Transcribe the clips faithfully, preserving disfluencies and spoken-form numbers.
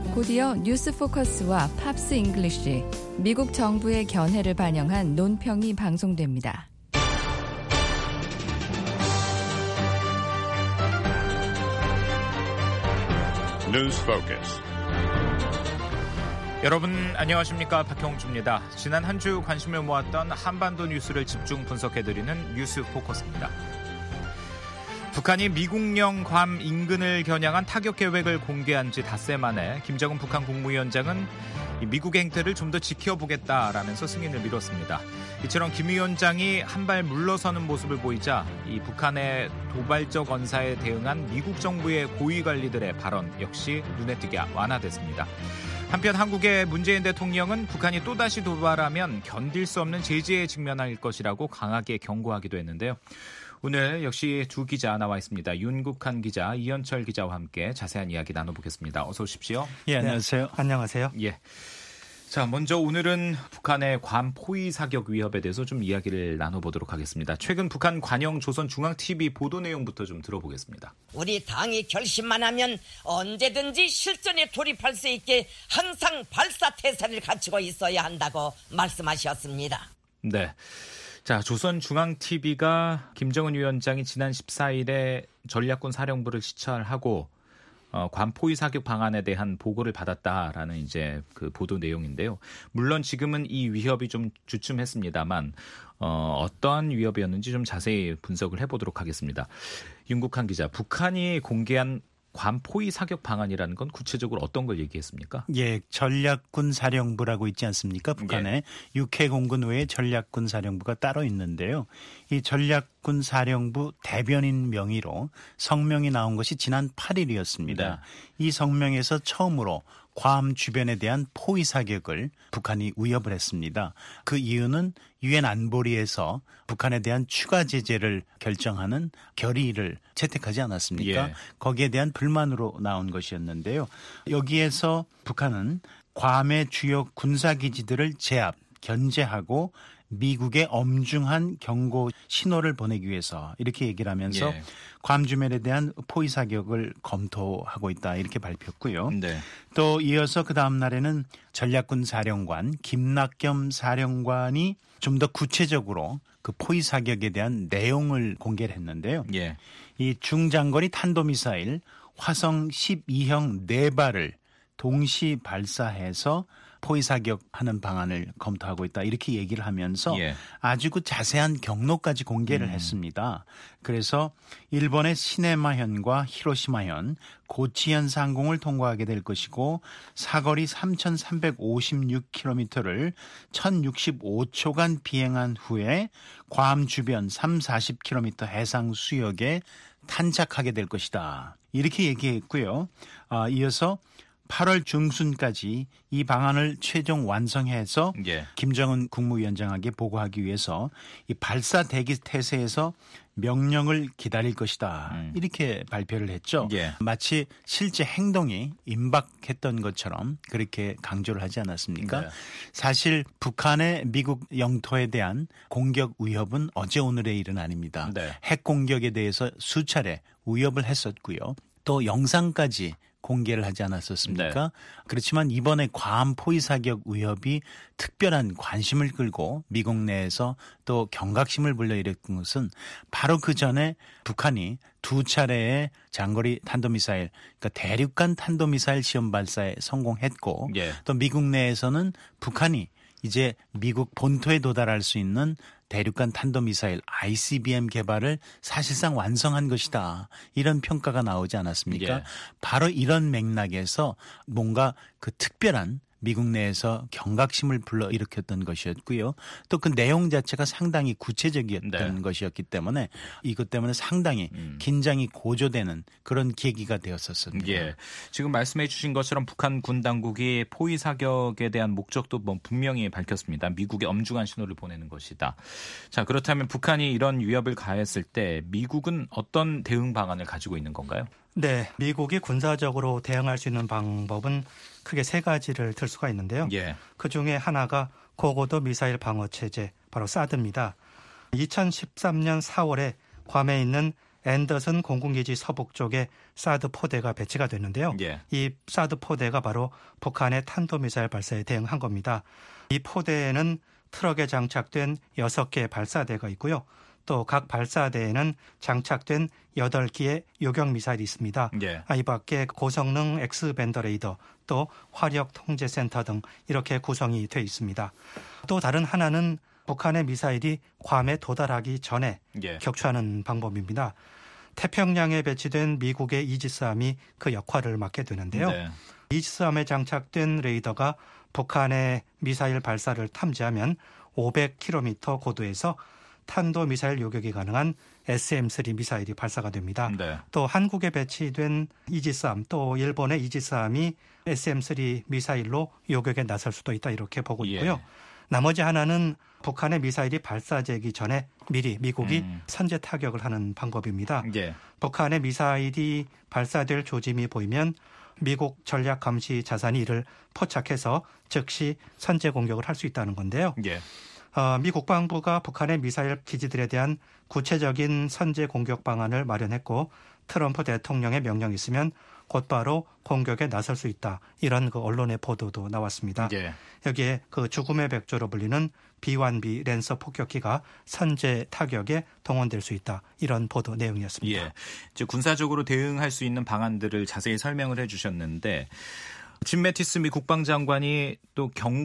곧이어 뉴스 포커스와 팝스 잉글리쉬, 미국 정부의 견해를 반영한 논평이 방송됩니다. 뉴스 포커스. 여러분 안녕하십니까, 박형주입니다. 지난 한 주 관심을 모았던 한반도 뉴스를 집중 분석해드리는 뉴스 포커스입니다. 북한이 미국령 괌 인근을 겨냥한 타격 계획을 공개한 지 닷새 만에 김정은 북한 국무위원장은 미국의 행태를 좀 더 지켜보겠다라면서 승인을 미뤘습니다. 이처럼 김 위원장이 한 발 물러서는 모습을 보이자 이 북한의 도발적 언사에 대응한 미국 정부의 고위 관리들의 발언 역시 눈에 띄게 완화됐습니다. 한편 한국의 문재인 대통령은 북한이 또다시 도발하면 견딜 수 없는 제재에 직면할 것이라고 강하게 경고하기도 했는데요. 오늘 역시 두 기자 나와 있습니다. 윤국한 기자, 이현철 기자와 함께 자세한 이야기 나눠보겠습니다. 어서 오십시오. 예, 안녕하세요. 네, 안녕하세요. 예. 자, 먼저 오늘은 북한의 괌 포위 사격 위협에 대해서 좀 이야기를 나눠보도록 하겠습니다. 최근 북한 관영 조선중앙티비 보도 내용부터 좀 들어보겠습니다. 우리 당이 결심만 하면 언제든지 실전에 돌입할 수 있게 항상 발사태세를 갖추고 있어야 한다고 말씀하셨습니다. 네. 자, 조선중앙티비가 김정은 위원장이 지난 십사일에 전략군 사령부를 시찰하고 어, 괌 포위 사격 방안에 대한 보고를 받았다라는 이제 그 보도 내용인데요. 물론 지금은 이 위협이 좀 주춤했습니다만 어, 어떠한 위협이었는지 좀 자세히 분석을 해보도록 하겠습니다. 윤국한 기자, 북한이 공개한 괌 포위 사격 방안이라는 건 구체적으로 어떤 걸 얘기했습니까? 예, 전략군 사령부라고 있지 않습니까? 북한에 예. 육 회 공군 외에 전략군 사령부가 따로 있는데요. 이 전략군 사령부 대변인 명의로 성명이 나온 것이 지난 팔일이었습니다. 네. 이 성명에서 처음으로 괌 주변에 대한 포위 사격을 북한이 위협을 했습니다. 그 이유는 유엔 안보리에서 북한에 대한 추가 제재를 결정하는 결의를 채택하지 않았습니까? 예. 거기에 대한 불만으로 나온 것이었는데요. 여기에서 북한은 괌의 주요 군사기지들을 제압, 견제하고 미국의 엄중한 경고 신호를 보내기 위해서 이렇게 얘기를 하면서 예. 괌 주변에 대한 포위 사격을 검토하고 있다 이렇게 발표했고요. 네. 또 이어서 그 다음 날에는 전략군 사령관 김낙겸 사령관이 좀 더 구체적으로 그 포위 사격에 대한 내용을 공개를 했는데요. 예. 이 중장거리 탄도미사일 화성 십이형 네 발을 동시 발사해서 포위 사격하는 방안을 검토하고 있다 이렇게 얘기를 하면서 예. 아주 그 자세한 경로까지 공개를 음. 했습니다. 그래서 일본의 시네마현과 히로시마현, 고치현 상공을 통과하게 될 것이고 사거리 삼천삼백오십육 킬로미터를 천육십오 초간 비행한 후에 괌 주변 삼사십 킬로미터 해상 수역에 탄착하게 될 것이다. 이렇게 얘기했고요. 아, 이어서 팔월 중순까지 이 방안을 최종 완성해서 예. 김정은 국무위원장에게 보고하기 위해서 이 발사 대기 태세에서 명령을 기다릴 것이다. 음. 이렇게 발표를 했죠. 예. 마치 실제 행동이 임박했던 것처럼 그렇게 강조를 하지 않았습니까? 네. 사실 북한의 미국 영토에 대한 공격 위협은 어제 오늘의 일은 아닙니다. 네. 핵 공격에 대해서 수차례 위협을 했었고요. 또 영상까지 공개를 하지 않았었습니까? 네. 그렇지만 이번에 괌 포위 사격 위협이 특별한 관심을 끌고 미국 내에서 또 경각심을 불러일으킨 것은 바로 그 전에 북한이 두 차례의 장거리 탄도미사일, 그러니까 대륙간 탄도미사일 시험 발사에 성공했고 네. 또 미국 내에서는 북한이 이제 미국 본토에 도달할 수 있는 대륙간 탄도미사일 아이씨비엠 개발을 사실상 완성한 것이다. 이런 평가가 나오지 않았습니까? 예. 바로 이런 맥락에서 뭔가 그 특별한 미국 내에서 경각심을 불러일으켰던 것이었고요. 또 그 내용 자체가 상당히 구체적이었던 네. 것이었기 때문에 이것 때문에 상당히 음. 긴장이 고조되는 그런 계기가 되었었습니다. 예. 지금 말씀해 주신 것처럼 북한 군 당국이 포위 사격에 대한 목적도 뭐 분명히 밝혔습니다. 미국에 엄중한 신호를 보내는 것이다. 자, 그렇다면 북한이 이런 위협을 가했을 때 미국은 어떤 대응 방안을 가지고 있는 건가요? 네, 미국이 군사적으로 대응할 수 있는 방법은 크게 세 가지를 들 수가 있는데요. 예. 그중에 하나가 고고도 미사일 방어 체제, 바로 사드입니다. 이천십삼년 사월에 괌에 있는 앤더슨 공군기지 서북 쪽에 사드 포대가 배치가 됐는데요. 예. 이 사드 포대가 바로 북한의 탄도미사일 발사에 대응한 겁니다. 이 포대에는 트럭에 장착된 여섯 개의 발사대가 있고요. 또 각 발사대에는 장착된 여덟 기의 요격미사일이 있습니다. 예. 이 밖에 고성능 X밴더 레이더, 또 화력 통제센터 등 이렇게 구성이 되어 있습니다. 또 다른 하나는 북한의 미사일이 괌에 도달하기 전에 예. 격추하는 방법입니다. 태평양에 배치된 미국의 이지스함이 그 역할을 맡게 되는데요. 네. 이지스함에 장착된 레이더가 북한의 미사일 발사를 탐지하면 오백 킬로미터 고도에서 탄도미사일 요격이 가능한 에스엠 쓰리 미사일이 발사가 됩니다. 네. 또 한국에 배치된 이지스함, 또 일본의 이지스함이 에스엠 쓰리 미사일로 요격에 나설 수도 있다 이렇게 보고 있고요. 예. 나머지 하나는 북한의 미사일이 발사되기 전에 미리 미국이 음. 선제 타격을 하는 방법입니다. 예. 북한의 미사일이 발사될 조짐이 보이면 미국 전략감시 자산이 이를 포착해서 즉시 선제 공격을 할 수 있다는 건데요. 예. 어, 미 국방부가 북한의 미사일 기지들에 대한 구체적인 선제 공격 방안을 마련했고 트럼프 대통령의 명령이 있으면 곧바로 공격에 나설 수 있다. 이런 그 언론의 보도도 나왔습니다. 예. 여기에 그 죽음의 백조로 불리는 비 원 비 랜서 폭격기가 선제 타격에 동원될 수 있다. 이런 보도 내용이었습니다. 예. 이제 군사적으로 대응할 수 있는 방안들을 자세히 설명을 해 주셨는데 짐 매티스 미 국방장관이 또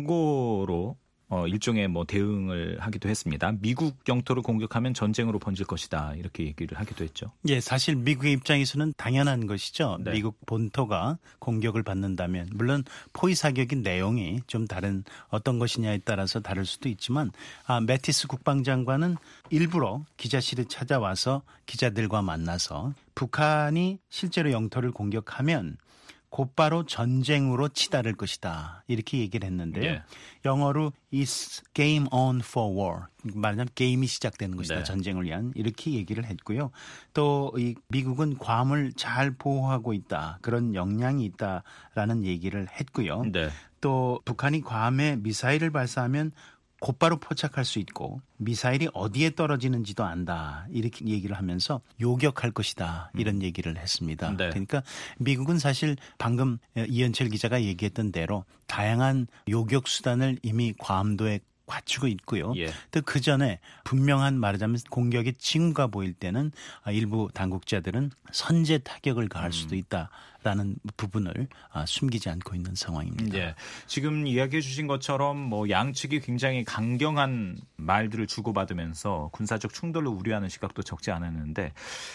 경고로 어, 일종의 뭐 대응을 하기도 했습니다. 미국 영토를 공격하면 전쟁으로 번질 것이다. 이렇게 얘기를 하기도 했죠. 예, 사실 미국의 입장에서는 당연한 것이죠. 네. 미국 본토가 공격을 받는다면 물론 포위 사격의 내용이 좀 다른 어떤 것이냐에 따라서 다를 수도 있지만 아, 매티스 국방장관은 일부러 기자실에 찾아와서 기자들과 만나서 북한이 실제로 영토를 공격하면 곧바로 전쟁으로 치달을 것이다. 이렇게 얘기를 했는데요. 네. 영어로 is game on for war. 말하자면 게임이 시작되는 것이다. 네. 전쟁을 위한. 이렇게 얘기를 했고요. 또 이 미국은 괌을 잘 보호하고 있다. 그런 역량이 있다라는 얘기를 했고요. 네. 또 북한이 괌에 미사일을 발사하면 곧바로 포착할 수 있고 미사일이 어디에 떨어지는지도 안다. 이렇게 얘기를 하면서 요격할 것이다. 이런 음. 얘기를 했습니다. 네. 그러니까 미국은 사실 방금 이현철 기자가 얘기했던 대로 다양한 요격 수단을 이미 괌도에 갖추고 있고요. 예. 또 그 전에 분명한 말하자면 공격의 징후가 보일 때는 일부 당국자들은 선제 타격을 가할 수도 있다라는 부분을 숨기지 않고 있는 상황입니다. 예. 지금 이야기해 주신 것처럼 뭐 양측이 굉장히 강경한 말들을 주고받으면서 군사적 충돌을 우려하는 시각도 적지 않았는데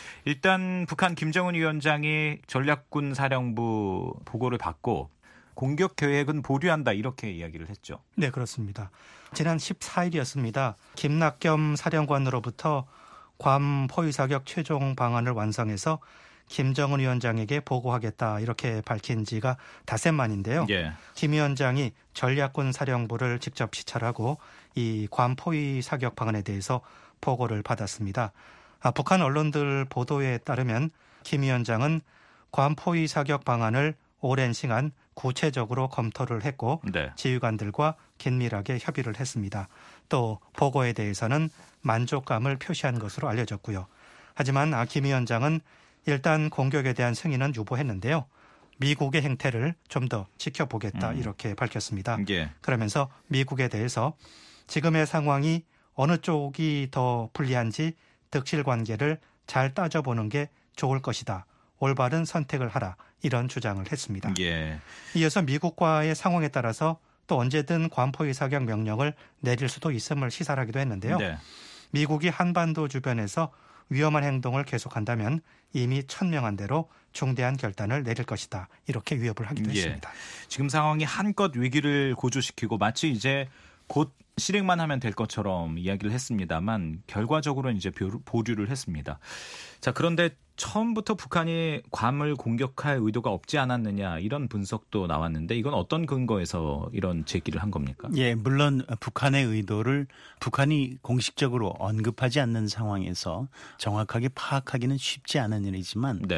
일단 북한 김정은 위원장이 전략군 사령부 보고를 받고 공격 계획은 보류한다 이렇게 이야기를 했죠. 네, 그렇습니다. 지난 십사 일이었습니다. 김낙겸 사령관으로부터 괌 포위 사격 최종 방안을 완성해서 김정은 위원장에게 보고하겠다 이렇게 밝힌 지가 닷새 만인데요. 예. 김 위원장이 전략군 사령부를 직접 시찰하고 이 괌 포위 사격 방안에 대해서 보고를 받았습니다. 아, 북한 언론들 보도에 따르면 김 위원장은 괌 포위 사격 방안을 오랜 시간 구체적으로 검토를 했고 네. 지휘관들과 긴밀하게 협의를 했습니다. 또 보고에 대해서는 만족감을 표시한 것으로 알려졌고요. 하지만 김 위원장은 일단 공격에 대한 승인은 유보했는데요. 미국의 행태를 좀 더 지켜보겠다 음. 이렇게 밝혔습니다. 예. 그러면서 미국에 대해서 지금의 상황이 어느 쪽이 더 불리한지 득실 관계를 잘 따져보는 게 좋을 것이다. 올바른 선택을 하라. 이런 주장을 했습니다. 예. 이어서 미국과의 상황에 따라서 또 언제든 괌 포위 사격 명령을 내릴 수도 있음을 시사하기도 했는데요. 네. 미국이 한반도 주변에서 위험한 행동을 계속한다면 이미 천명한 대로 중대한 결단을 내릴 것이다. 이렇게 위협을 하기도 예. 했습니다. 지금 상황이 한껏 위기를 고조시키고 마치 이제 곧 실행만 하면 될 것처럼 이야기를 했습니다만 결과적으로는 이제 보류를 했습니다. 자, 그런데 처음부터 북한이 괌을 공격할 의도가 없지 않았느냐 이런 분석도 나왔는데 이건 어떤 근거에서 이런 제기를 한 겁니까? 예, 물론 북한의 의도를 북한이 공식적으로 언급하지 않는 상황에서 정확하게 파악하기는 쉽지 않은 일이지만 네.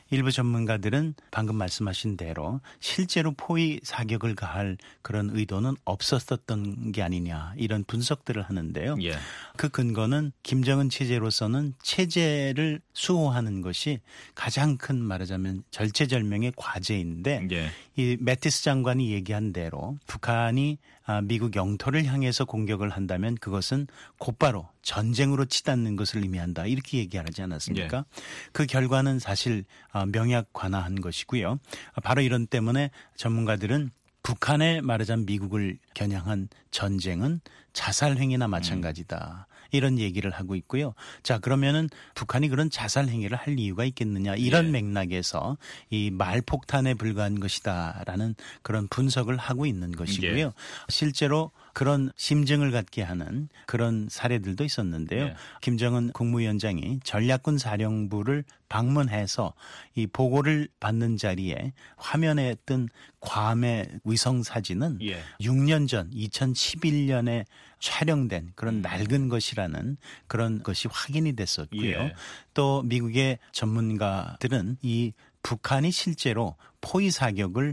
일부 전문가들은 방금 말씀하신 대로 실제로 포위 사격을 가할 그런 의도는 없었던 게 아니냐 이런 분석들을 하는데요. 예. 그 근거는 김정은 체제로서는 체제를 수호하는 것이 가장 큰 말하자면 절체절명의 과제인데 예. 이 매티스 장관이 얘기한 대로 북한이 미국 영토를 향해서 공격을 한다면 그것은 곧바로 전쟁으로 치닫는 것을 의미한다. 이렇게 얘기하지 않았습니까? 예. 그 결과는 사실 명약관화한 것이고요. 바로 이런 때문에 전문가들은 북한에 말하자면 미국을 겨냥한 전쟁은 자살행위나 마찬가지다. 이런 얘기를 하고 있고요. 자, 그러면은 북한이 그런 자살행위를 할 이유가 있겠느냐. 이런 예. 맥락에서 이 말폭탄에 불과한 것이다라는 그런 분석을 하고 있는 것이고요. 예. 실제로 그런 심증을 갖게 하는 그런 사례들도 있었는데요. 예. 김정은 국무위원장이 전략군 사령부를 방문해서 이 보고를 받는 자리에 화면에 뜬 괌의 위성 사진은 예. 육 년 전 이천십일 년에 촬영된 그런 낡은 것이라는 그런 것이 확인이 됐었고요. 예. 또 미국의 전문가들은 이 북한이 실제로 포위 사격을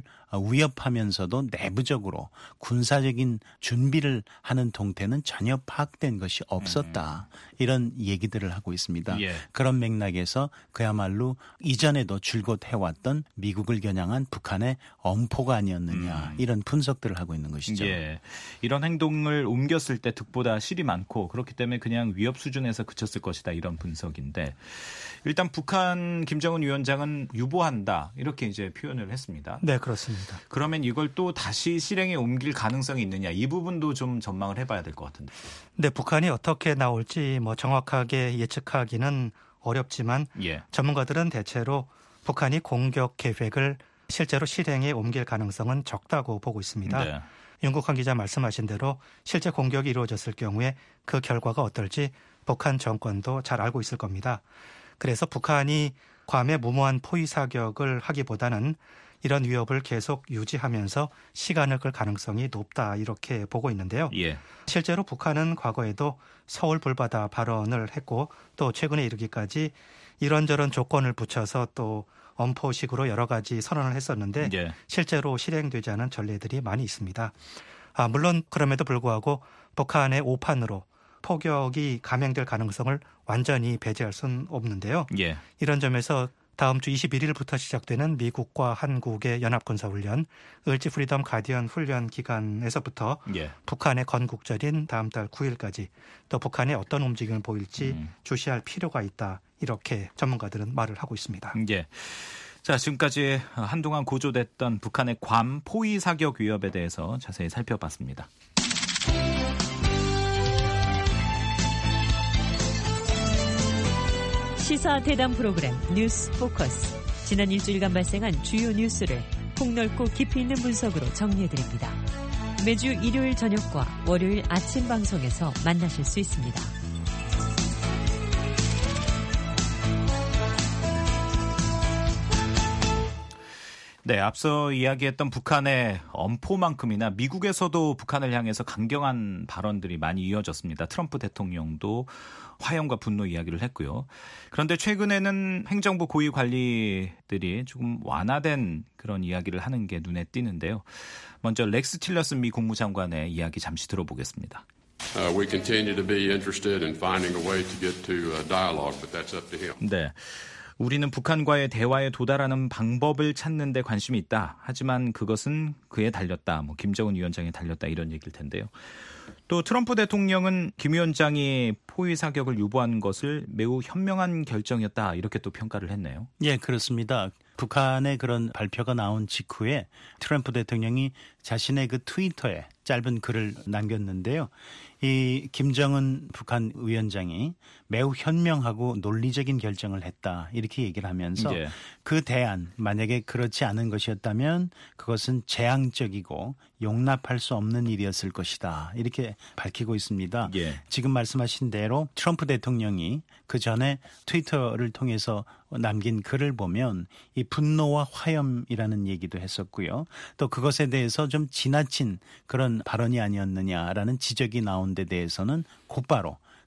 위협하면서도 내부적으로 군사적인 준비를 하는 동태는 전혀 파악된 것이 없었다. 이런 얘기들을 하고 있습니다. 예. 그런 맥락에서 그야말로 이전에도 줄곧 해왔던 미국을 겨냥한 북한의 엄포가 아니었느냐. 음. 이런 분석들을 하고 있는 것이죠. 예. 이런 행동을 옮겼을 때 득보다 실이 많고 그렇기 때문에 그냥 위협 수준에서 그쳤을 것이다. 이런 분석인데 일단 북한 김정은 위원장은 유보한다. 이렇게 이제 표현을 했습니다. 네, 그렇습니다. 그러면 이걸 또 다시 실행에 옮길 가능성이 있느냐 이 부분도 좀 전망을 해봐야 될 것 같은데. 네, 북한이 어떻게 나올지 뭐 정확하게 예측하기는 어렵지만 예. 전문가들은 대체로 북한이 공격 계획을 실제로 실행에 옮길 가능성은 적다고 보고 있습니다. 네. 윤국환 기자 말씀하신 대로 실제 공격이 이루어졌을 경우에 그 결과가 어떨지 북한 정권도 잘 알고 있을 겁니다. 그래서 북한이 괌에 무모한 포위 사격을 하기보다는 이런 위협을 계속 유지하면서 시간을 끌 가능성이 높다 이렇게 보고 있는데요. 예. 실제로 북한은 과거에도 서울 불바다 발언을 했고 또 최근에 이르기까지 이런저런 조건을 붙여서 또 엄포식으로 여러 가지 선언을 했었는데 예. 실제로 실행되지 않은 전례들이 많이 있습니다. 아, 물론 그럼에도 불구하고 북한의 오판으로 포격이 감행될 가능성을 완전히 배제할 수는 없는데요. 예. 이런 점에서 다음 주 이십일 일부터 시작되는 미국과 한국의 연합군사훈련, 을지 프리덤 가디언 훈련 기간에서부터 예. 북한의 건국절인 다음 달 구 일까지 또 북한의 어떤 움직임을 보일지 음. 주시할 필요가 있다. 이렇게 전문가들은 말을 하고 있습니다. 예. 자, 지금까지 한동안 고조됐던 북한의 괌 포위 사격 위협에 대해서 자세히 살펴봤습니다. 시사 대담 프로그램 뉴스 포커스. 지난 일주일간 발생한 주요 뉴스를 폭넓고 깊이 있는 분석으로 정리해드립니다. 매주 일요일 저녁과 월요일 아침 방송에서 만나실 수 있습니다. 네, 앞서 이야기했던 북한의 엄포만큼이나 미국에서도 북한을 향해서 강경한 발언들이 많이 이어졌습니다. 트럼프 대통령도 화염과 분노 이야기를 했고요. 그런데 최근에는 행정부 고위 관리들이 조금 완화된 그런 이야기를 하는 게 눈에 띄는데요. 먼저 렉스 틸러슨 미 국무장관의 이야기 잠시 들어보겠습니다. Uh, we continue to be interested in finding a way to get to uh, dialogue, but that's up to him. 네. 우리는 북한과의 대화에 도달하는 방법을 찾는 데 관심이 있다. 하지만 그것은 그에 달렸다. 뭐 김정은 위원장에 달렸다. 이런 얘기일 텐데요. 또 트럼프 대통령은 김 위원장이 포위 사격을 유보한 것을 매우 현명한 결정이었다. 이렇게 또 평가를 했네요. 예, 그렇습니다. 북한의 그런 발표가 나온 직후에 트럼프 대통령이 자신의 그 트위터에 짧은 글을 남겼는데요. 이 김정은 북한 위원장이 매우 현명하고 논리적인 결정을 했다. 이렇게 얘기를 하면서 예. 그 대안, 만약에 그렇지 않은 것이었다면 그것은 재앙적이고 용납할 수 없는 일이었을 것이다. 이렇게 밝히고 있습니다. 예. 지금 말씀하신 대로 트럼프 대통령이 그 전에 트위터를 통해서 남긴 글을 보면 이 분노와 화염이라는 얘기도 했었고요. 또 그것에 대해서 좀 지나친 그런 발언이 아니었느냐라는 지적이 나온 데 대해서는 곧바로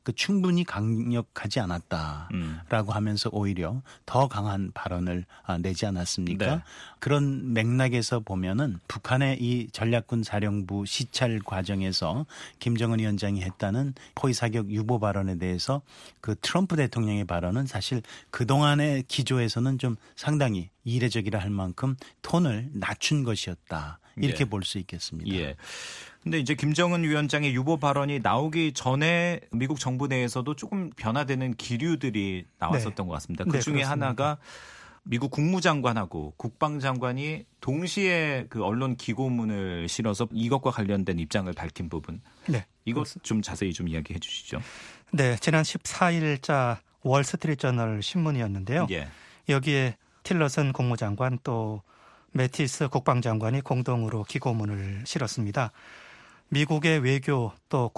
그 충분히 강력하지 않았다라고 음. 하면서 오히려 더 강한 발언을 내지 않았습니까? 네. 그런 맥락에서 보면은 북한의 이 전략군 사령부 시찰 과정에서 김정은 위원장이 했다는 포위 사격 유보 발언에 대해서 그 트럼프 대통령의 발언은 사실 그동안의 기조에서는 좀 상당히 이례적이라 할 만큼 톤을 낮춘 것이었다. 이렇게 예. 볼 수 있겠습니다. 예. 근데 이제 김정은 위원장의 유보 발언이 나오기 전에 미국 정부 내에서도 조금 변화되는 기류들이 나왔었던 네. 것 같습니다. 그 중에 네, 하나가 미국 국무장관하고 국방장관이 동시에 그 언론 기고문을 실어서 이것과 관련된 입장을 밝힌 부분. 네. 이것 좀 자세히 좀 이야기해 주시죠. 네. 지난 십사 일자 월스트리트저널 신문이었는데요. 예. 여기에 틸러슨 국무장관 또 매티스 국방장관이 공동으로 기고문을 실었습니다. 미국의 외교 또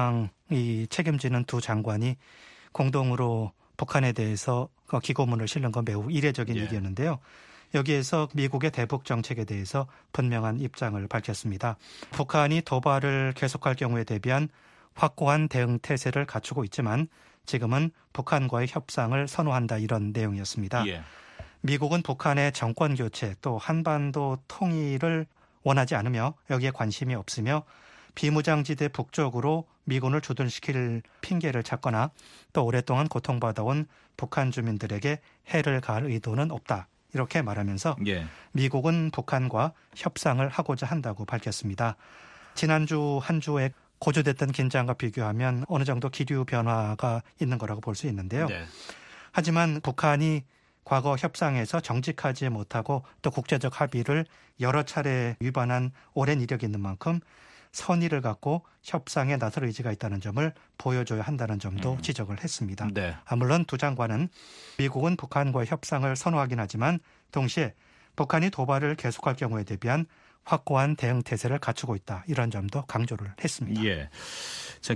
국방이 책임지는 두 장관이 공동으로 북한에 대해서 기고문을 실는 건 매우 이례적인 예. 일이었는데요. 여기에서 미국의 대북 정책에 대해서 분명한 입장을 밝혔습니다. 북한이 도발을 계속할 경우에 대비한 확고한 대응 태세를 갖추고 있지만 지금은 북한과의 협상을 선호한다 이런 내용이었습니다. 예. 미국은 북한의 정권 교체 또 한반도 통일을 원하지 않으며 여기에 관심이 없으며 비무장지대 북쪽으로 미군을 주둔시킬 핑계를 찾거나 또 오랫동안 고통받아온 북한 주민들에게 해를 가할 의도는 없다. 이렇게 말하면서 예. 미국은 북한과 협상을 하고자 한다고 밝혔습니다. 지난주 한 주에 고조됐던 긴장과 비교하면 어느 정도 기류 변화가 있는 거라고 볼 수 있는데요. 네. 하지만 북한이 과거 협상에서 정직하지 못하고 또 국제적 합의를 여러 차례 위반한 오랜 이력이 있는 만큼 선의를 갖고 협상에 나설 의지가 있다는 점을 보여줘야 한다는 점도 음. 지적을 했습니다. 네. 물론 두 장관은 미국은 북한과의 협상을 선호하긴 하지만 동시에 북한이 도발을 계속할 경우에 대비한 확고한 대응 태세를 갖추고 있다. 이런 점도 강조를 했습니다. 예. 자,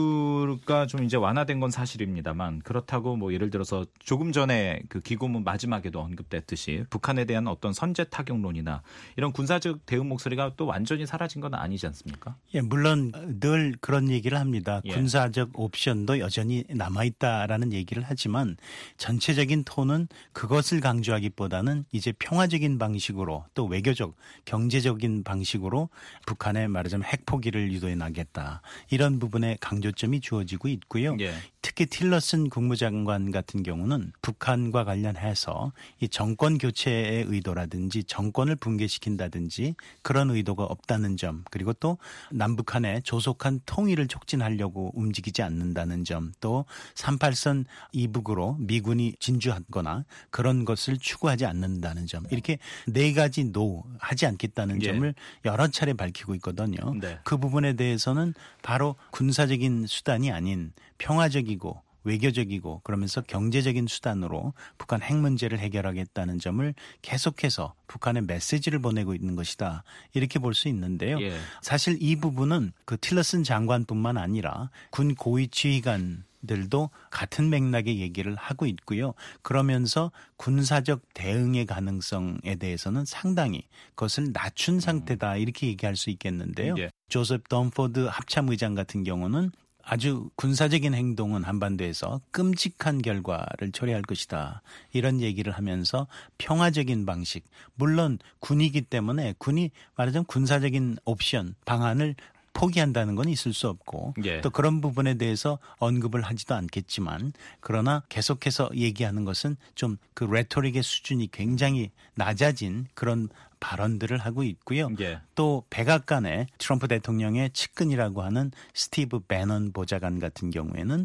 기류가 좀 이제 완화된 건 사실입니다만 그렇다고 뭐 예를 들어서 조금 전에 그 기고문 마지막에도 언급됐듯이 북한에 대한 어떤 선제 타격론이나 이런 군사적 대응 목소리가 또 완전히 사라진 건 아니지 않습니까? 예, 물론 늘 그런 얘기를 합니다. 예. 군사적 옵션도 여전히 남아있다라는 얘기를 하지만 전체적인 톤은 그것을 강조하기보다는 이제 평화적인 방식으로 또 외교적, 경제적인 방식으로 북한에 말하자면 핵포기를 유도해 나겠다. 이런 부분에 강조점이 주어지고 있고요. 예. 특히 틸러슨 국무장관 같은 경우는 북한과 관련해서 이 정권 교체의 의도라든지 정권을 붕괴시킨다든지 그런 의도가 없다는 점, 그리고 또 남북한의 조속한 통일을 촉진하려고 움직이지 않는다는 점, 또 삼팔선 이북으로 미군이 진주하거나 그런 것을 추구하지 않는다는 점, 이렇게 네 가지 노 하지 않겠다는 예. 점을 여러 차례 밝히고 있거든요. 네. 그 부분에 대해서는 바로 군사적인 수단이 아닌 평화적이고 외교적이고 그러면서 경제적인 수단으로 북한 핵 문제를 해결하겠다는 점을 계속해서 북한의 메시지를 보내고 있는 것이다. 이렇게 볼 수 있는데요. 예. 사실 이 부분은 그 틸러슨 장관뿐만 아니라 군 고위 지휘관 들도 같은 맥락의 얘기를 하고 있고요. 그러면서 군사적 대응의 가능성에 대해서는 상당히 그것을 낮춘 상태다 이렇게 얘기할 수 있겠는데요. 예. 조셉 덤포드 합참의장 같은 경우는 아주 군사적인 행동은 한반도에서 끔찍한 결과를 초래할 것이다. 이런 얘기를 하면서 평화적인 방식, 물론 군이기 때문에 군이 말하자면 군사적인 옵션, 방안을 포기한다는 건 있을 수 없고 예. 또 그런 부분에 대해서 언급을 하지도 않겠지만 그러나 계속해서 얘기하는 것은 좀 그 레토릭의 수준이 굉장히 낮아진 그런 발언들을 하고 있고요. 예. 또 백악관의 트럼프 대통령의 측근이라고 하는 스티브 배넌 보좌관 같은 경우에는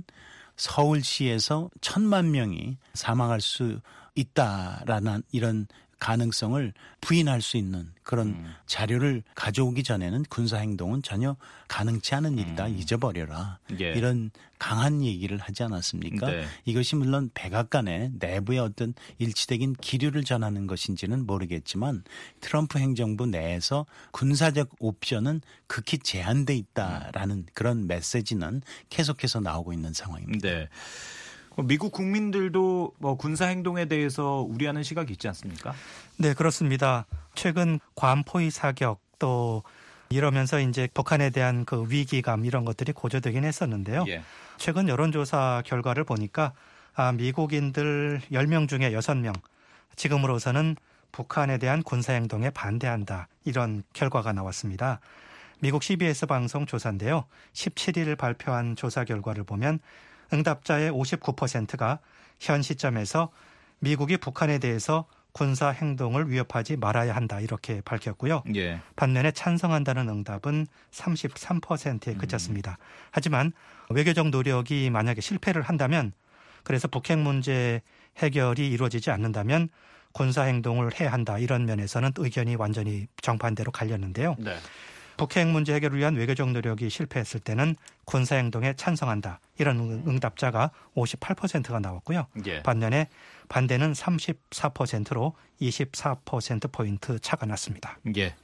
서울시에서 천만 명이 사망할 수 있다라는 이런 가능성을 부인할 수 있는 그런 음. 자료를 가져오기 전에는 군사행동은 전혀 가능치 않은 일이다. 음. 잊어버려라. 예. 이런 강한 얘기를 하지 않았습니까? 네. 이것이 물론 백악관의 내부의 어떤 일치적인 기류를 전하는 것인지는 모르겠지만 트럼프 행정부 내에서 군사적 옵션은 극히 제한돼 있다라는 음. 그런 메시지는 계속해서 나오고 있는 상황입니다. 네. 미국 국민들도 뭐 군사 행동에 대해서 우려하는 시각이 있지 않습니까? 네, 그렇습니다. 최근 괌 포위 사격 또 이러면서 이제 북한에 대한 그 위기감 이런 것들이 고조되긴 했었는데요. 예. 최근 여론조사 결과를 보니까 아, 미국인들 열 명 중에 여섯 명 지금으로서는 북한에 대한 군사행동에 반대한다. 이런 결과가 나왔습니다. 미국 씨비에스 방송 조사인데요. 십칠 일 발표한 조사 결과를 보면 응답자의 오십구 퍼센트가 현 시점에서 미국이 북한에 대해서 군사 행동을 위협하지 말아야 한다 이렇게 밝혔고요. 예. 반면에 찬성한다는 응답은 삼십삼 퍼센트에 그쳤습니다. 음. 하지만 외교적 노력이 만약에 실패를 한다면 그래서 북핵 문제 해결이 이루어지지 않는다면 군사 행동을 해야 한다 이런 면에서는 의견이 완전히 정반대로 갈렸는데요. 네. 북핵 문제 해결을 위한 외교적 노력이 실패했을 때는 군사 행동에 찬성한다. 이런 응답자가 오십팔 퍼센트가 나왔고요. 예. 반면에 반대는 삼십사 퍼센트로 이십사 퍼센트 포인트 차가 났습니다. 예.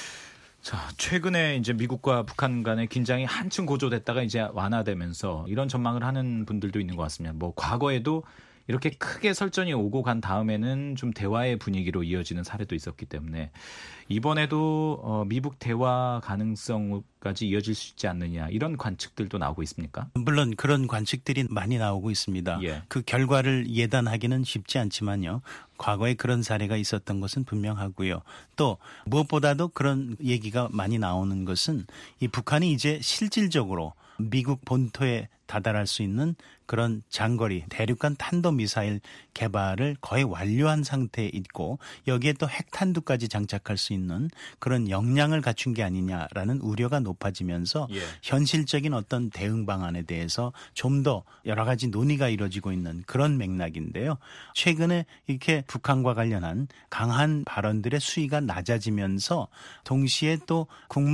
자, 최근에 이제 미국과 북한 간의 긴장이 한층 고조됐다가 이제 완화되면서 이런 전망을 하는 분들도 있는 것 같습니다. 뭐 과거에도 이렇게 크게 설전이 오고 간 다음에는 좀 대화의 분위기로 이어지는 사례도 있었기 때문에 이번에도 어, 미북 대화 가능성까지 이어질 수 있지 않느냐 이런 관측들도 나오고 있습니까? 물론 그런 관측들이 많이 나오고 있습니다. 예. 그 결과를 예단하기는 쉽지 않지만요. 과거에 그런 사례가 있었던 것은 분명하고요. 또 무엇보다도 그런 얘기가 많이 나오는 것은 이 북한이 이제 실질적으로 미국 본토에 다다를 수 있는 그런 장거리 대륙간 탄도미사일 개발을 거의 완료한 상태에 있고 여기에 또 핵탄두까지 장착할 수 있는 그런 역량을 갖춘 게 아니냐라는 우려가 높아지면서 예. 현실적인 어떤 대응 방안에 대해서 좀 더 여러 가지 논의가 이루어지고 있는 그런 맥락인데요. 최근에 이렇게 북한과 관련한 강한 발언들의 수위가 낮아지면서 동시에 또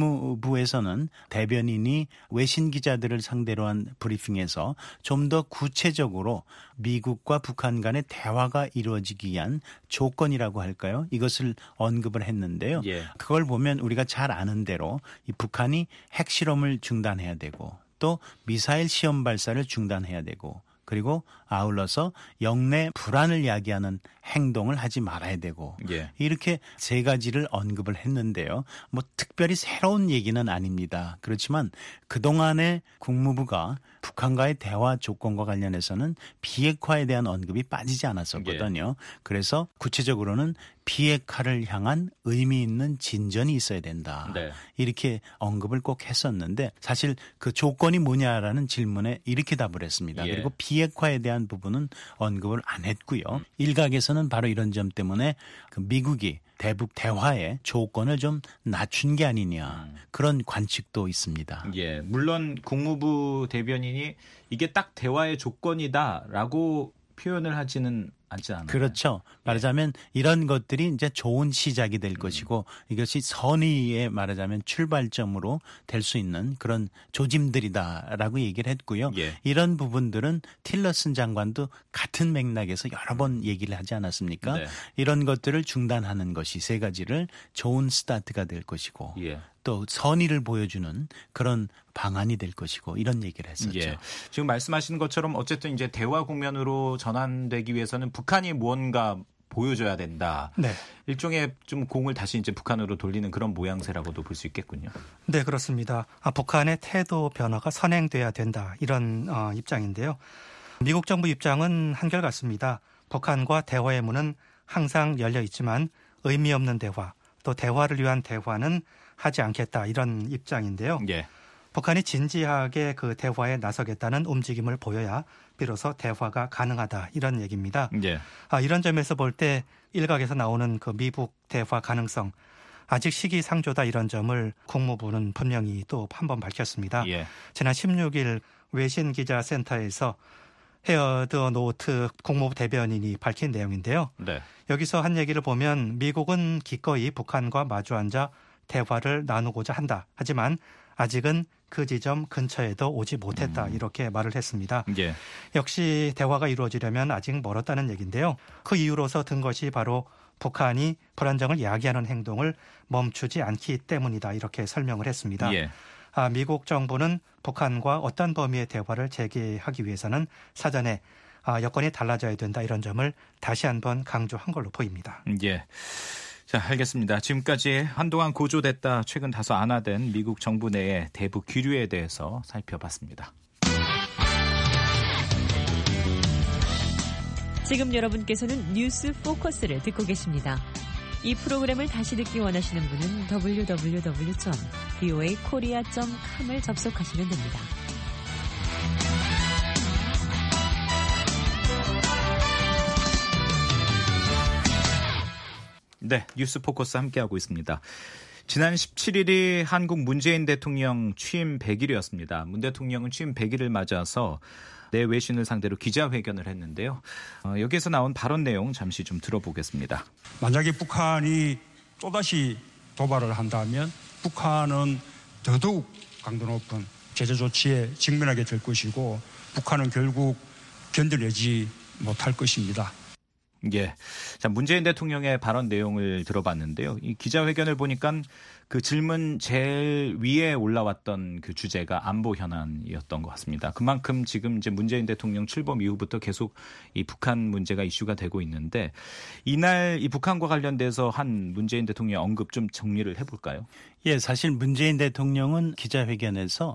국무부에서는 대변인이 외신 기자들을 상대로 한 브리핑에서 좀 더 구체적으로 미국과 북한 간의 대화가 이루어지기 위한 조건이라고 할까요? 이것을 언급을 했는데요. 예. 그걸 보면 우리가 잘 아는 대로 이 북한이 핵실험을 중단해야 되고 또 미사일 시험 발사를 중단해야 되고 그리고 아울러서 영내 불안을 야기하는 행동을 하지 말아야 되고 예. 이렇게 세 가지를 언급을 했는데요. 뭐 특별히 새로운 얘기는 아닙니다. 그렇지만 그동안에 국무부가 북한과의 대화 조건과 관련해서는 비핵화에 대한 언급이 빠지지 않았었거든요. 예. 그래서 구체적으로는 비핵화를 향한 의미 있는 진전이 있어야 된다. 네. 이렇게 언급을 꼭 했었는데 사실 그 조건이 뭐냐라는 질문에 이렇게 답을 했습니다. 예. 그리고 비핵화에 대한 부분은 언급을 안 했고요. 음. 일각에서는 바로 이런 점 때문에 그 미국이 대북 대화의 조건을 좀 낮춘 게 아니냐 그런 관측도 있습니다. 예, 물론 국무부 대변인이 이게 딱 대화의 조건이다라고 표현을 하지는 않지 않아요. 그렇죠. 말하자면 예. 이런 것들이 이제 좋은 시작이 될 음. 것이고 이것이 선의의 말하자면 출발점으로 될 수 있는 그런 조짐들이다라고 얘기를 했고요. 예. 이런 부분들은 틸러슨 장관도 같은 맥락에서 여러 번 얘기를 하지 않았습니까? 네. 이런 것들을 중단하는 것이 세 가지를 좋은 스타트가 될 것이고 예. 또 선의를 보여주는 그런 방안이 될 것이고 이런 얘기를 했었죠. 예. 지금 말씀하신 것처럼 어쨌든 이제 대화 국면으로 전환되기 위해서는 북한이 무언가 보여줘야 된다. 네. 일종의 좀 공을 다시 이제 북한으로 돌리는 그런 모양새라고도 볼 수 있겠군요. 네, 그렇습니다. 아, 북한의 태도 변화가 선행돼야 된다. 이런 어, 입장인데요. 미국 정부 입장은 한결같습니다. 북한과 대화의 문은 항상 열려 있지만 의미 없는 대화, 또 대화를 위한 대화는 하지 않겠다. 이런 입장인데요. 예. 북한이 진지하게 그 대화에 나서겠다는 움직임을 보여야 비로소 대화가 가능하다. 이런 얘기입니다. 예. 아, 이런 점에서 볼 때 일각에서 나오는 그 미북 대화 가능성 아직 시기상조다 이런 점을 국무부는 분명히 또 한 번 밝혔습니다. 예. 지난 십육 일 외신기자센터에서 헤어드 노트 국무부 대변인이 밝힌 내용인데요. 네. 여기서 한 얘기를 보면 미국은 기꺼이 북한과 마주 앉아 대화를 나누고자 한다. 하지만 아직은 그 지점 근처에도 오지 못했다. 음. 이렇게 말을 했습니다. 예. 역시 대화가 이루어지려면 아직 멀었다는 얘기인데요. 그 이유로서 든 것이 바로 북한이 불안정을 야기하는 행동을 멈추지 않기 때문이다. 이렇게 설명을 했습니다. 예. 아, 미국 정부는 북한과 어떤 범위의 대화를 재개하기 위해서는 사전에 아, 여건이 달라져야 된다. 이런 점을 다시 한번 강조한 걸로 보입니다. 예. 자, 알겠습니다. 지금까지 한동안 고조됐다 최근 다소 안화된 미국 정부 내의 대북 기류에 대해서 살펴봤습니다. 지금 여러분께서는 뉴스 포커스를 듣고 계십니다. 이 프로그램을 다시 듣기 원하시는 분은 더블유 더블유 더블유 점 브이오에이 코리아 점 컴을 접속하시면 됩니다. 네, 뉴스 포커스 함께하고 있습니다. 지난 십칠일이 한국 문재인 대통령 취임 백 일이었습니다. 문 대통령은 취임 백 일을 맞아서 내 외신을 상대로 기자회견을 했는데요. 어, 여기에서 나온 발언 내용 잠시 좀 들어보겠습니다. 만약에 북한이 또다시 도발을 한다면 북한은 더더욱 강도 높은 제재 조치에 직면하게 될 것이고 북한은 결국 견뎌내지 못할 것입니다. 예. 자, 문재인 대통령의 발언 내용을 들어봤는데요. 이 기자회견을 보니까 그 질문 제일 위에 올라왔던 그 주제가 안보 현안이었던 것 같습니다. 그만큼 지금 이제 문재인 대통령 출범 이후부터 계속 이 북한 문제가 이슈가 되고 있는데 이날 이 북한과 관련돼서 한 문재인 대통령 언급 좀 정리를 해볼까요? 예, 사실 문재인 대통령은 기자회견에서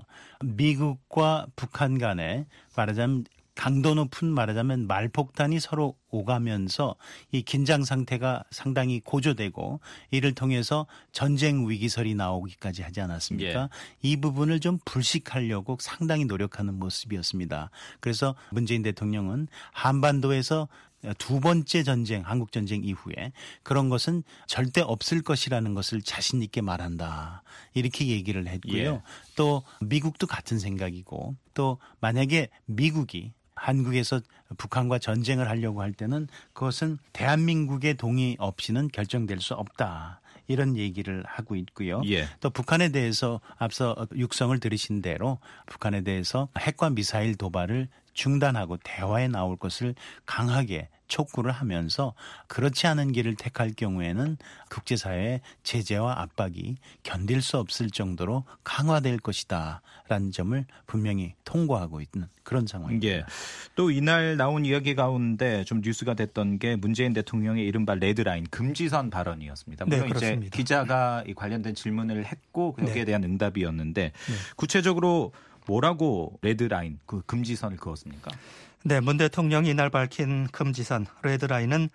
미국과 북한 간에 말하자면 강도 높은 말하자면 말폭탄이 서로 오가면서 이 긴장 상태가 상당히 고조되고 이를 통해서 전쟁 위기설이 나오기까지 하지 않았습니까? 예. 이 부분을 좀 불식하려고 상당히 노력하는 모습이었습니다. 그래서 문재인 대통령은 한반도에서 두 번째 전쟁, 한국 전쟁 이후에 그런 것은 절대 없을 것이라는 것을 자신 있게 말한다. 이렇게 얘기를 했고요. 예. 또 미국도 같은 생각이고 또 만약에 미국이 한국에서 북한과 전쟁을 하려고 할 때는 그것은 대한민국의 동의 없이는 결정될 수 없다. 이런 얘기를 하고 있고요. 예. 또 북한에 대해서 앞서 육성을 들으신 대로 북한에 대해서 핵과 미사일 도발을 중단하고 대화에 나올 것을 강하게 촉구를 하면서 그렇지 않은 길을 택할 경우에는 국제사회의 제재와 압박이 견딜 수 없을 정도로 강화될 것이다라는 점을 분명히 통보하고 있는 그런 상황입니다. 예. 또 이날 나온 이야기 가운데 좀 뉴스가 됐던 게 문재인 대통령의 이른바 레드라인 금지선 발언이었습니다. 물론 네, 이제 기자가 이 관련된 질문을 했고 여기에 네. 대한 응답이었는데 네. 구체적으로 뭐라고 레드라인, 그 금지선을 그었습니까? 네, 문 대통령이 이날 밝힌 금지선, 레드라인은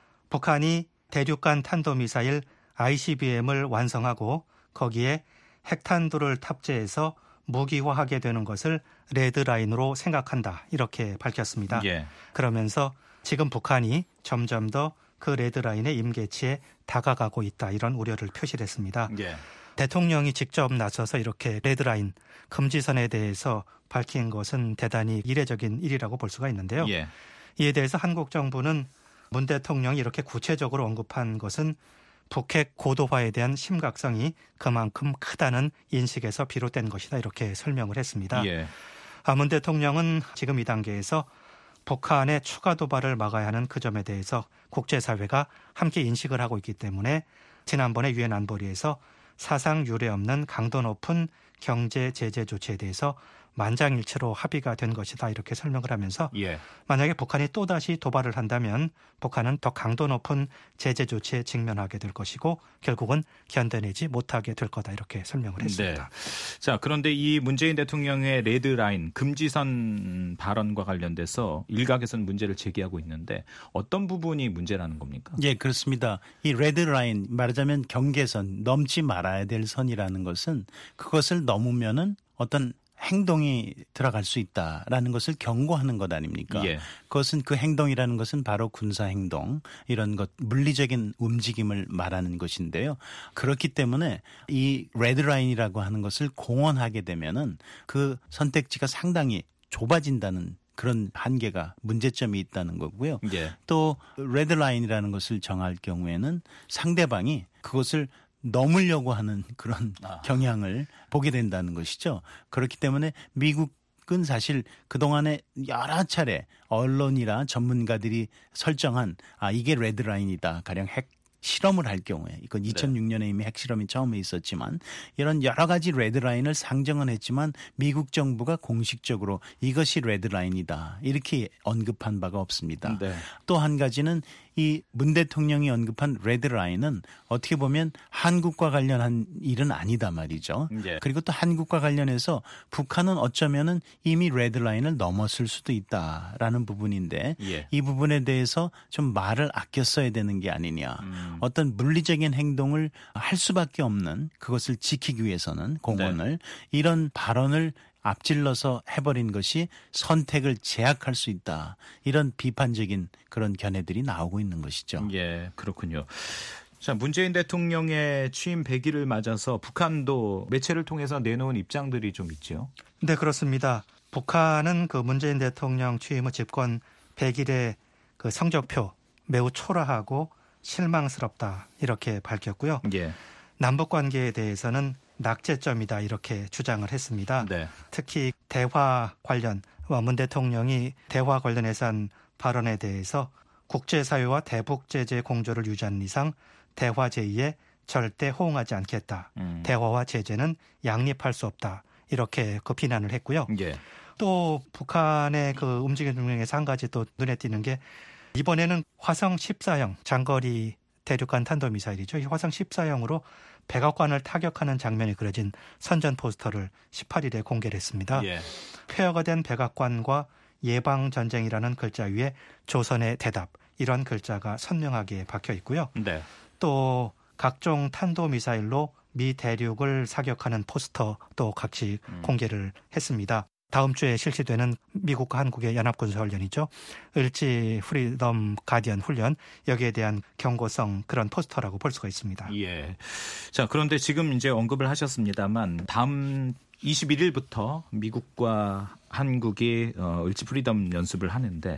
북한이 대륙간 탄도미사일 아이씨비엠을 완성하고 거기에 핵탄두를 탑재해서 무기화하게 되는 것을 레드라인으로 생각한다. 이렇게 밝혔습니다. 예. 그러면서 지금 북한이 점점 더 그 레드라인의 임계치에 다가가고 있다. 이런 우려를 표시했습니다. 예. 대통령이 직접 나서서 이렇게 레드라인, 금지선에 대해서 밝힌 것은 대단히 이례적인 일이라고 볼 수가 있는데요. 예. 이에 대해서 한국 정부는 문 대통령이 이렇게 구체적으로 언급한 것은 북핵 고도화에 대한 심각성이 그만큼 크다는 인식에서 비롯된 것이다. 이렇게 설명을 했습니다. 예. 문 대통령은 지금 이 단계에서 북한의 추가 도발을 막아야 하는 그 점에 대해서 국제사회가 함께 인식을 하고 있기 때문에 지난번에 유엔 안보리에서 사상 유례 없는 강도 높은 경제 제재 조치에 대해서 만장일치로 합의가 된 것이다. 이렇게 설명을 하면서 예. 만약에 북한이 또다시 도발을 한다면 북한은 더 강도 높은 제재 조치에 직면하게 될 것이고 결국은 견뎌내지 못하게 될 거다. 이렇게 설명을 했습니다. 네. 자, 그런데 이 문재인 대통령의 레드라인, 금지선 발언과 관련돼서 일각에서는 문제를 제기하고 있는데 어떤 부분이 문제라는 겁니까? 예, 그렇습니다. 이 레드라인, 말하자면 경계선, 넘지 말아야 될 선이라는 것은 그것을 넘으면은 어떤 행동이 들어갈 수 있다라는 것을 경고하는 것 아닙니까? 예. 그것은 그 행동이라는 것은 바로 군사행동, 이런 것, 물리적인 움직임을 말하는 것인데요. 그렇기 때문에 이 레드라인이라고 하는 것을 공언하게 되면은 그 선택지가 상당히 좁아진다는 그런 한계가, 문제점이 있다는 거고요. 예. 또 레드라인이라는 것을 정할 경우에는 상대방이 그것을 넘으려고 하는 그런 아. 경향을 보게 된다는 것이죠. 그렇기 때문에 미국은 사실 그동안에 여러 차례 언론이나 전문가들이 설정한 아 이게 레드라인이다. 가령 핵 실험을 할 경우에 이건 이천육 년에 이미 핵실험이 처음에 있었지만 이런 여러 가지 레드라인을 상정은 했지만 미국 정부가 공식적으로 이것이 레드라인이다. 이렇게 언급한 바가 없습니다. 네. 또 한 가지는 이 문 대통령이 언급한 레드라인은 어떻게 보면 한국과 관련한 일은 아니다 말이죠. 예. 그리고 또 한국과 관련해서 북한은 어쩌면은 이미 레드라인을 넘었을 수도 있다라는 부분인데 예. 이 부분에 대해서 좀 말을 아껴 써야 되는 게 아니냐. 음. 어떤 물리적인 행동을 할 수밖에 없는 그것을 지키기 위해서는 공원을 네. 이런 발언을 앞질러서 해버린 것이 선택을 제약할 수 있다. 이런 비판적인 그런 견해들이 나오고 있는 것이죠. 예, 그렇군요. 자, 문재인 대통령의 취임 백 일을 맞아서 북한도 매체를 통해서 내놓은 입장들이 좀 있죠. 네, 그렇습니다. 북한은 그 문재인 대통령 취임 후 집권 백 일의 그 성적표 매우 초라하고 실망스럽다 이렇게 밝혔고요. 예. 남북 관계에 대해서는 낙제점이다 이렇게 주장을 했습니다. 네. 특히 대화 관련 문 대통령이 대화 관련해서 한 발언에 대해서 국제사회와 대북 제재 공조를 유지하는 이상 대화 제의에 절대 호응하지 않겠다. 음. 대화와 제재는 양립할 수 없다. 이렇게 그 비난을 했고요. 예. 또 북한의 그 움직임 중에서 한 가지 또 눈에 띄는 게 이번에는 화성 십사형 장거리 대륙간 탄도미사일이죠. 이 화성 십사형으로 백악관을 타격하는 장면이 그려진 선전 포스터를 십팔 일에 공개를 했습니다. 예. 폐허가 된 백악관과 예방전쟁이라는 글자 위에 조선의 대답 이런 글자가 선명하게 박혀 있고요. 네. 또 각종 탄도미사일로 미 대륙을 사격하는 포스터도 같이 음. 공개를 했습니다. 다음 주에 실시되는 미국과 한국의 연합군사훈련이죠. 을지 프리덤 가디언 훈련 여기에 대한 경고성 그런 포스터라고 볼 수가 있습니다. 예. 자, 그런데 지금 이제 언급을 하셨습니다만 다음 이십일 일부터 미국과 한국이 을지 프리덤 연습을 하는데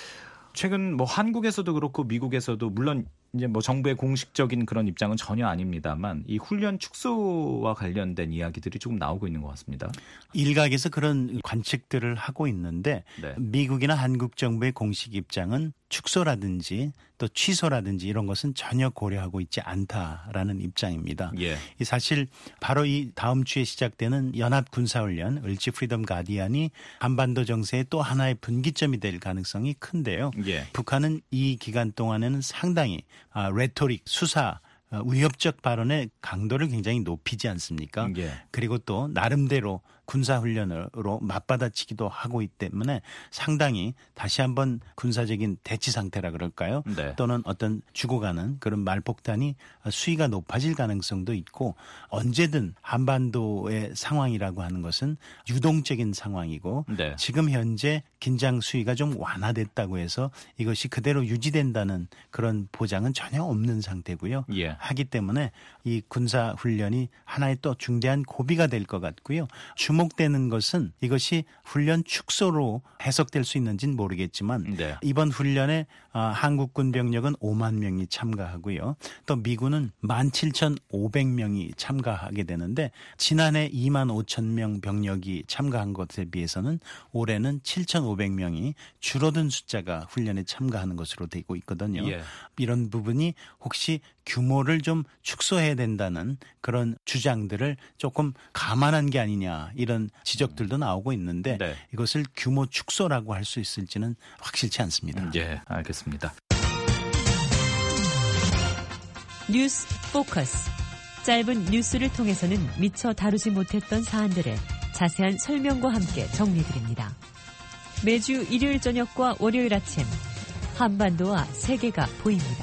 최근 뭐 한국에서도 그렇고 미국에서도 물론 이제 뭐 정부의 공식적인 그런 입장은 전혀 아닙니다만 이 훈련 축소와 관련된 이야기들이 조금 나오고 있는 것 같습니다. 일각에서 그런 관측들을 하고 있는데 네. 미국이나 한국 정부의 공식 입장은 축소라든지 또 취소라든지 이런 것은 전혀 고려하고 있지 않다라는 입장입니다. 예. 사실 바로 이 다음 주에 시작되는 연합군사훈련 을지 프리덤 가디언이 한반도 정세의 또 하나의 분기점이 될 가능성이 큰데요. 예. 북한은 이 기간 동안에는 상당히 아, 레토릭, 수사, 위협적 발언의 강도를 굉장히 높이지 않습니까? 예. 그리고 또 나름대로 군사훈련으로 맞받아치기도 하고 있기 때문에 상당히 다시 한번 군사적인 대치 상태라 그럴까요? 네. 또는 어떤 죽어가는 그런 말폭탄이 수위가 높아질 가능성도 있고 언제든 한반도의 상황이라고 하는 것은 유동적인 상황이고 네. 지금 현재 긴장 수위가 좀 완화됐다고 해서 이것이 그대로 유지된다는 그런 보장은 전혀 없는 상태고요. 예. 하기 때문에 이 군사훈련이 하나의 또 중대한 고비가 될 것 같고요. 주목되는 것은 이것이 훈련 축소로 해석될 수 있는지는 모르겠지만 네. 이번 훈련에 한국군 병력은 오만 명이 참가하고요. 또 미군은 만 칠천오백 명이 참가하게 되는데 지난해 이만 오천 명 병력이 참가한 것에 비해서는 올해는 칠천오백 명이 줄어든 숫자가 훈련에 참가하는 것으로 되고 있거든요. 예. 이런 부분이 혹시 규모를 좀 축소해야 된다는 그런 주장들을 조금 감안한 게 아니냐 이런 지적들도 나오고 있는데 네. 이것을 규모 축소라고 할 수 있을지는 확실치 않습니다. 예, 알겠습니다. 뉴스 포커스. 짧은 뉴스를 통해서는 미처 다루지 못했던 사안들을 자세한 설명과 함께 정리드립니다. 매주 일요일 저녁과 월요일 아침 한반도와 세계가 보입니다.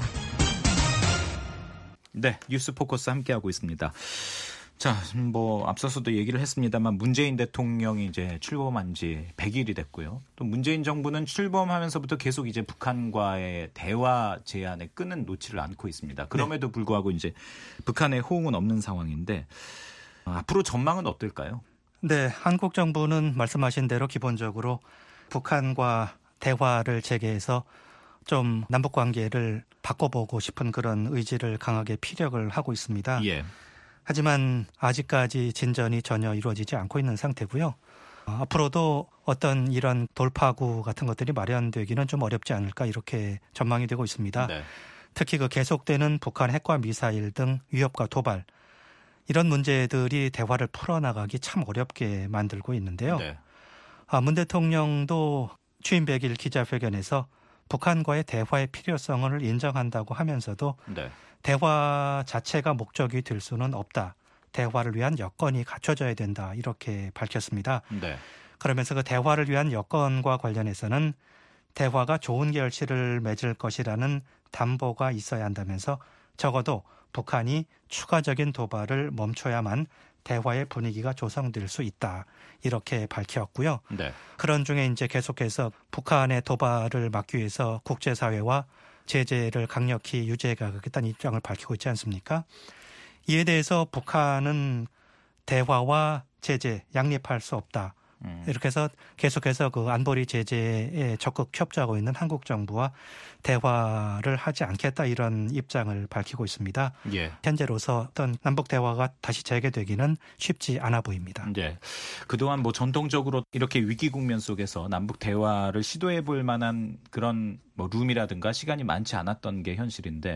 네, 뉴스 포커스 함께하고 있습니다. 자, 뭐 앞서서도 얘기를 했습니다만 문재인 대통령이 이제 출범한 지 백 일이 됐고요. 또 문재인 정부는 출범하면서부터 계속 이제 북한과의 대화 제안의 끈은 놓지를 않고 있습니다. 그럼에도 불구하고 이제 북한의 호응은 없는 상황인데 앞으로 전망은 어떨까요? 네, 한국 정부는 말씀하신 대로 기본적으로 북한과 대화를 재개해서 좀 남북 관계를 바꿔보고 싶은 그런 의지를 강하게 피력을 하고 있습니다. 예. 하지만 아직까지 진전이 전혀 이루어지지 않고 있는 상태고요. 앞으로도 어떤 이런 돌파구 같은 것들이 마련되기는 좀 어렵지 않을까 이렇게 전망이 되고 있습니다. 네. 특히 그 계속되는 북한 핵과 미사일 등 위협과 도발 이런 문제들이 대화를 풀어나가기 참 어렵게 만들고 있는데요. 네. 아, 문 대통령도 취임 백 일 기자회견에서 북한과의 대화의 필요성을 인정한다고 하면서도 네. 대화 자체가 목적이 될 수는 없다. 대화를 위한 여건이 갖춰져야 된다. 이렇게 밝혔습니다. 네. 그러면서 그 대화를 위한 여건과 관련해서는 대화가 좋은 결실을 맺을 것이라는 담보가 있어야 한다면서 적어도 북한이 추가적인 도발을 멈춰야만 대화의 분위기가 조성될 수 있다. 이렇게 밝혔고요. 네. 그런 중에 이제 계속해서 북한의 도발을 막기 위해서 국제사회와 제재를 강력히 유지해가겠다는 입장을 밝히고 있지 않습니까? 이에 대해서 북한은 대화와 제재 양립할 수 없다. 음. 이렇게 해서 계속해서 그 안보리 제재에 적극 협조하고 있는 한국 정부와 대화를 하지 않겠다 이런 입장을 밝히고 있습니다. 예. 현재로서 어떤 남북 대화가 다시 재개되기는 쉽지 않아 보입니다. 예. 그동안 뭐 전통적으로 이렇게 위기 국면 속에서 남북 대화를 시도해 볼 만한 그런 뭐 룸이라든가 시간이 많지 않았던 게 현실인데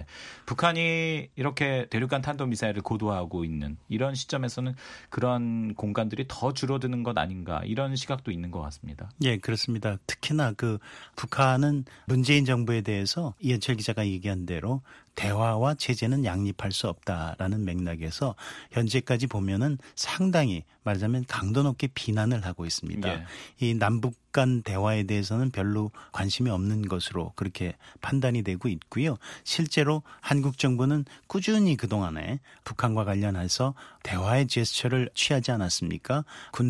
북한이 이렇게 대륙간 탄도미사일을 고도화하고 있는 이런 시점에서는 그런 공간들이 더 줄어드는 것 아닌가 이런 시각도 있는 것 같습니다. 예, 그렇습니다. 특히나 그 북한은 문재인 정부에 대해서 이현철 기자가 얘기한 대로 대화와 제재는 양립할 수 없다라는 맥락에서 현재까지 보면은 상당히 말하자면 강도 높게 비난을 하고 있습니다. 예. 이 남북 간 대화에 대해서는 별로 관심이 없는 것으로 그렇게 판단이 되고 있고요. 실제로 한국 정부는 꾸준히 그동안에 북한과 관련해서 대화의 제스처를 취하지 않았습니까?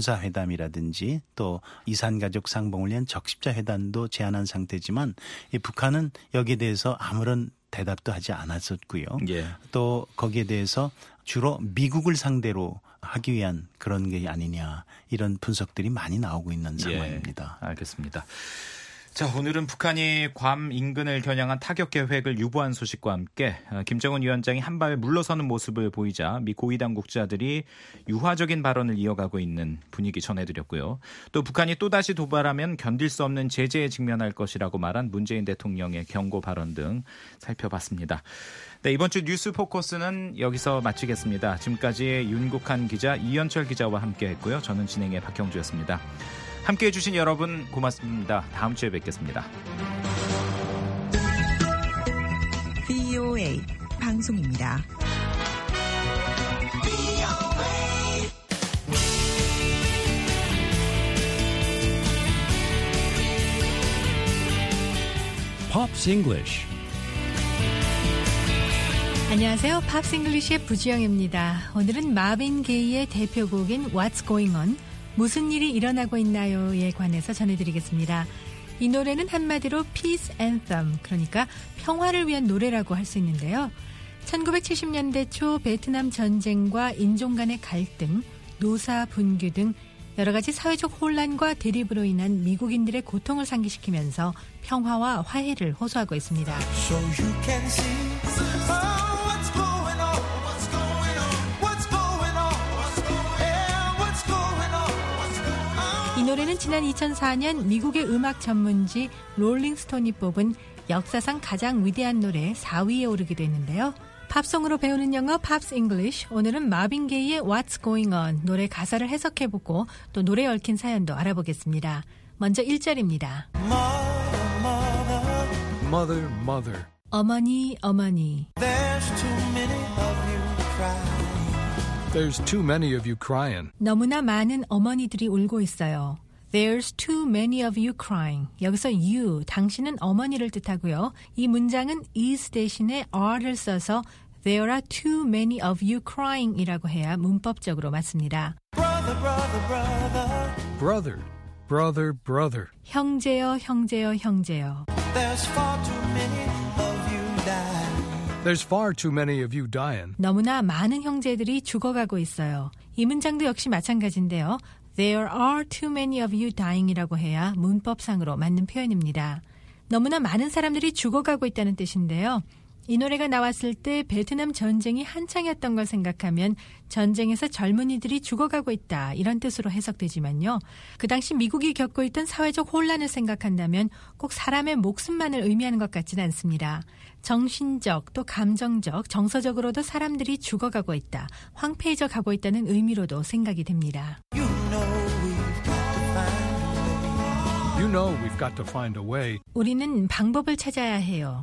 군사회담이라든지 또 이산가족 상봉을 위한 적십자 회담도 제안한 상태지만 이 북한은 여기에 대해서 아무런 대답도 하지 않았었고요. 예. 또 거기에 대해서 주로 미국을 상대로 하기 위한 그런 게 아니냐 이런 분석들이 많이 나오고 있는 상황입니다. 예, 알겠습니다. 자, 오늘은 북한이 괌 인근을 겨냥한 타격 계획을 유보한 소식과 함께 김정은 위원장이 한 발 물러서는 모습을 보이자 미 고위 당국자들이 유화적인 발언을 이어가고 있는 분위기 전해드렸고요. 또 북한이 또다시 도발하면 견딜 수 없는 제재에 직면할 것이라고 말한 문재인 대통령의 경고 발언 등 살펴봤습니다. 네, 이번 주 뉴스 포커스는 여기서 마치겠습니다. 지금까지 윤국한 기자, 이현철 기자와 함께했고요. 저는 진행의 박형주였습니다. 함께해 주신 여러분 고맙습니다. 다음 주에 뵙겠습니다. 브이오에이 방송입니다. Pops English. 안녕하세요. 팝스 잉글리시의 부지영입니다. 오늘은 마빈 게이의 대표곡인 What's Going On? 무슨 일이 일어나고 있나요에 관해서 전해드리겠습니다. 이 노래는 한마디로 Peace Anthem, 그러니까 평화를 위한 노래라고 할 수 있는데요. 천구백칠십 년대 초 베트남 전쟁과 인종 간의 갈등, 노사 분규 등 여러 가지 사회적 혼란과 대립으로 인한 미국인들의 고통을 상기시키면서 평화와 화해를 호소하고 있습니다. So you can see, oh, what's going on, what's going on, what's going on, what's going on, what's going on, what's going on. 이 노래는 지난 이천사 년 미국의 음악 전문지 롤링스톤이 뽑은 역사상 가장 위대한 노래 사 위에 오르기도 했는데요. 팝송으로 배우는 영어 팝스 잉글리쉬, 오늘은 마빈 게이의 What's Going On 노래 가사를 해석해보고 또 노래에 얽힌 사연도 알아보겠습니다. 먼저 일 절입니다. Mother, mother. 어머니, 어머니. There's too many of you crying. There's too many of you crying. 너무나 많은 어머니들이 울고 있어요. There's too many of you crying. 여기서 you, 당신은 어머니를 뜻하고요. 이 문장은 is 대신에 are를 써서 There are too many of you crying 이라고 해야 문법적으로 맞습니다. Brother, brother, brother. Brother, brother, brother. 형제여, 형제여, 형제여. There's far too many of you dying. There's far too many of you dying. 너무나 많은 형제들이 죽어가고 있어요. 이 문장도 역시 마찬가지인데요. There are too many of you dying이라고 해야 문법상으로 맞는 표현입니다. 너무나 많은 사람들이 죽어가고 있다는 뜻인데요. 이 노래가 나왔을 때 베트남 전쟁이 한창이었던 걸 생각하면 전쟁에서 젊은이들이 죽어가고 있다 이런 뜻으로 해석되지만요. 그 당시 미국이 겪고 있던 사회적 혼란을 생각한다면 꼭 사람의 목숨만을 의미하는 것 같지는 않습니다. 정신적 또 감정적, 정서적으로도 사람들이 죽어가고 있다, 황폐해져 가고 있다는 의미로도 생각이 됩니다. You know we've got to find a way You know we've got to find a way. 우리는 방법을 찾아야 해요.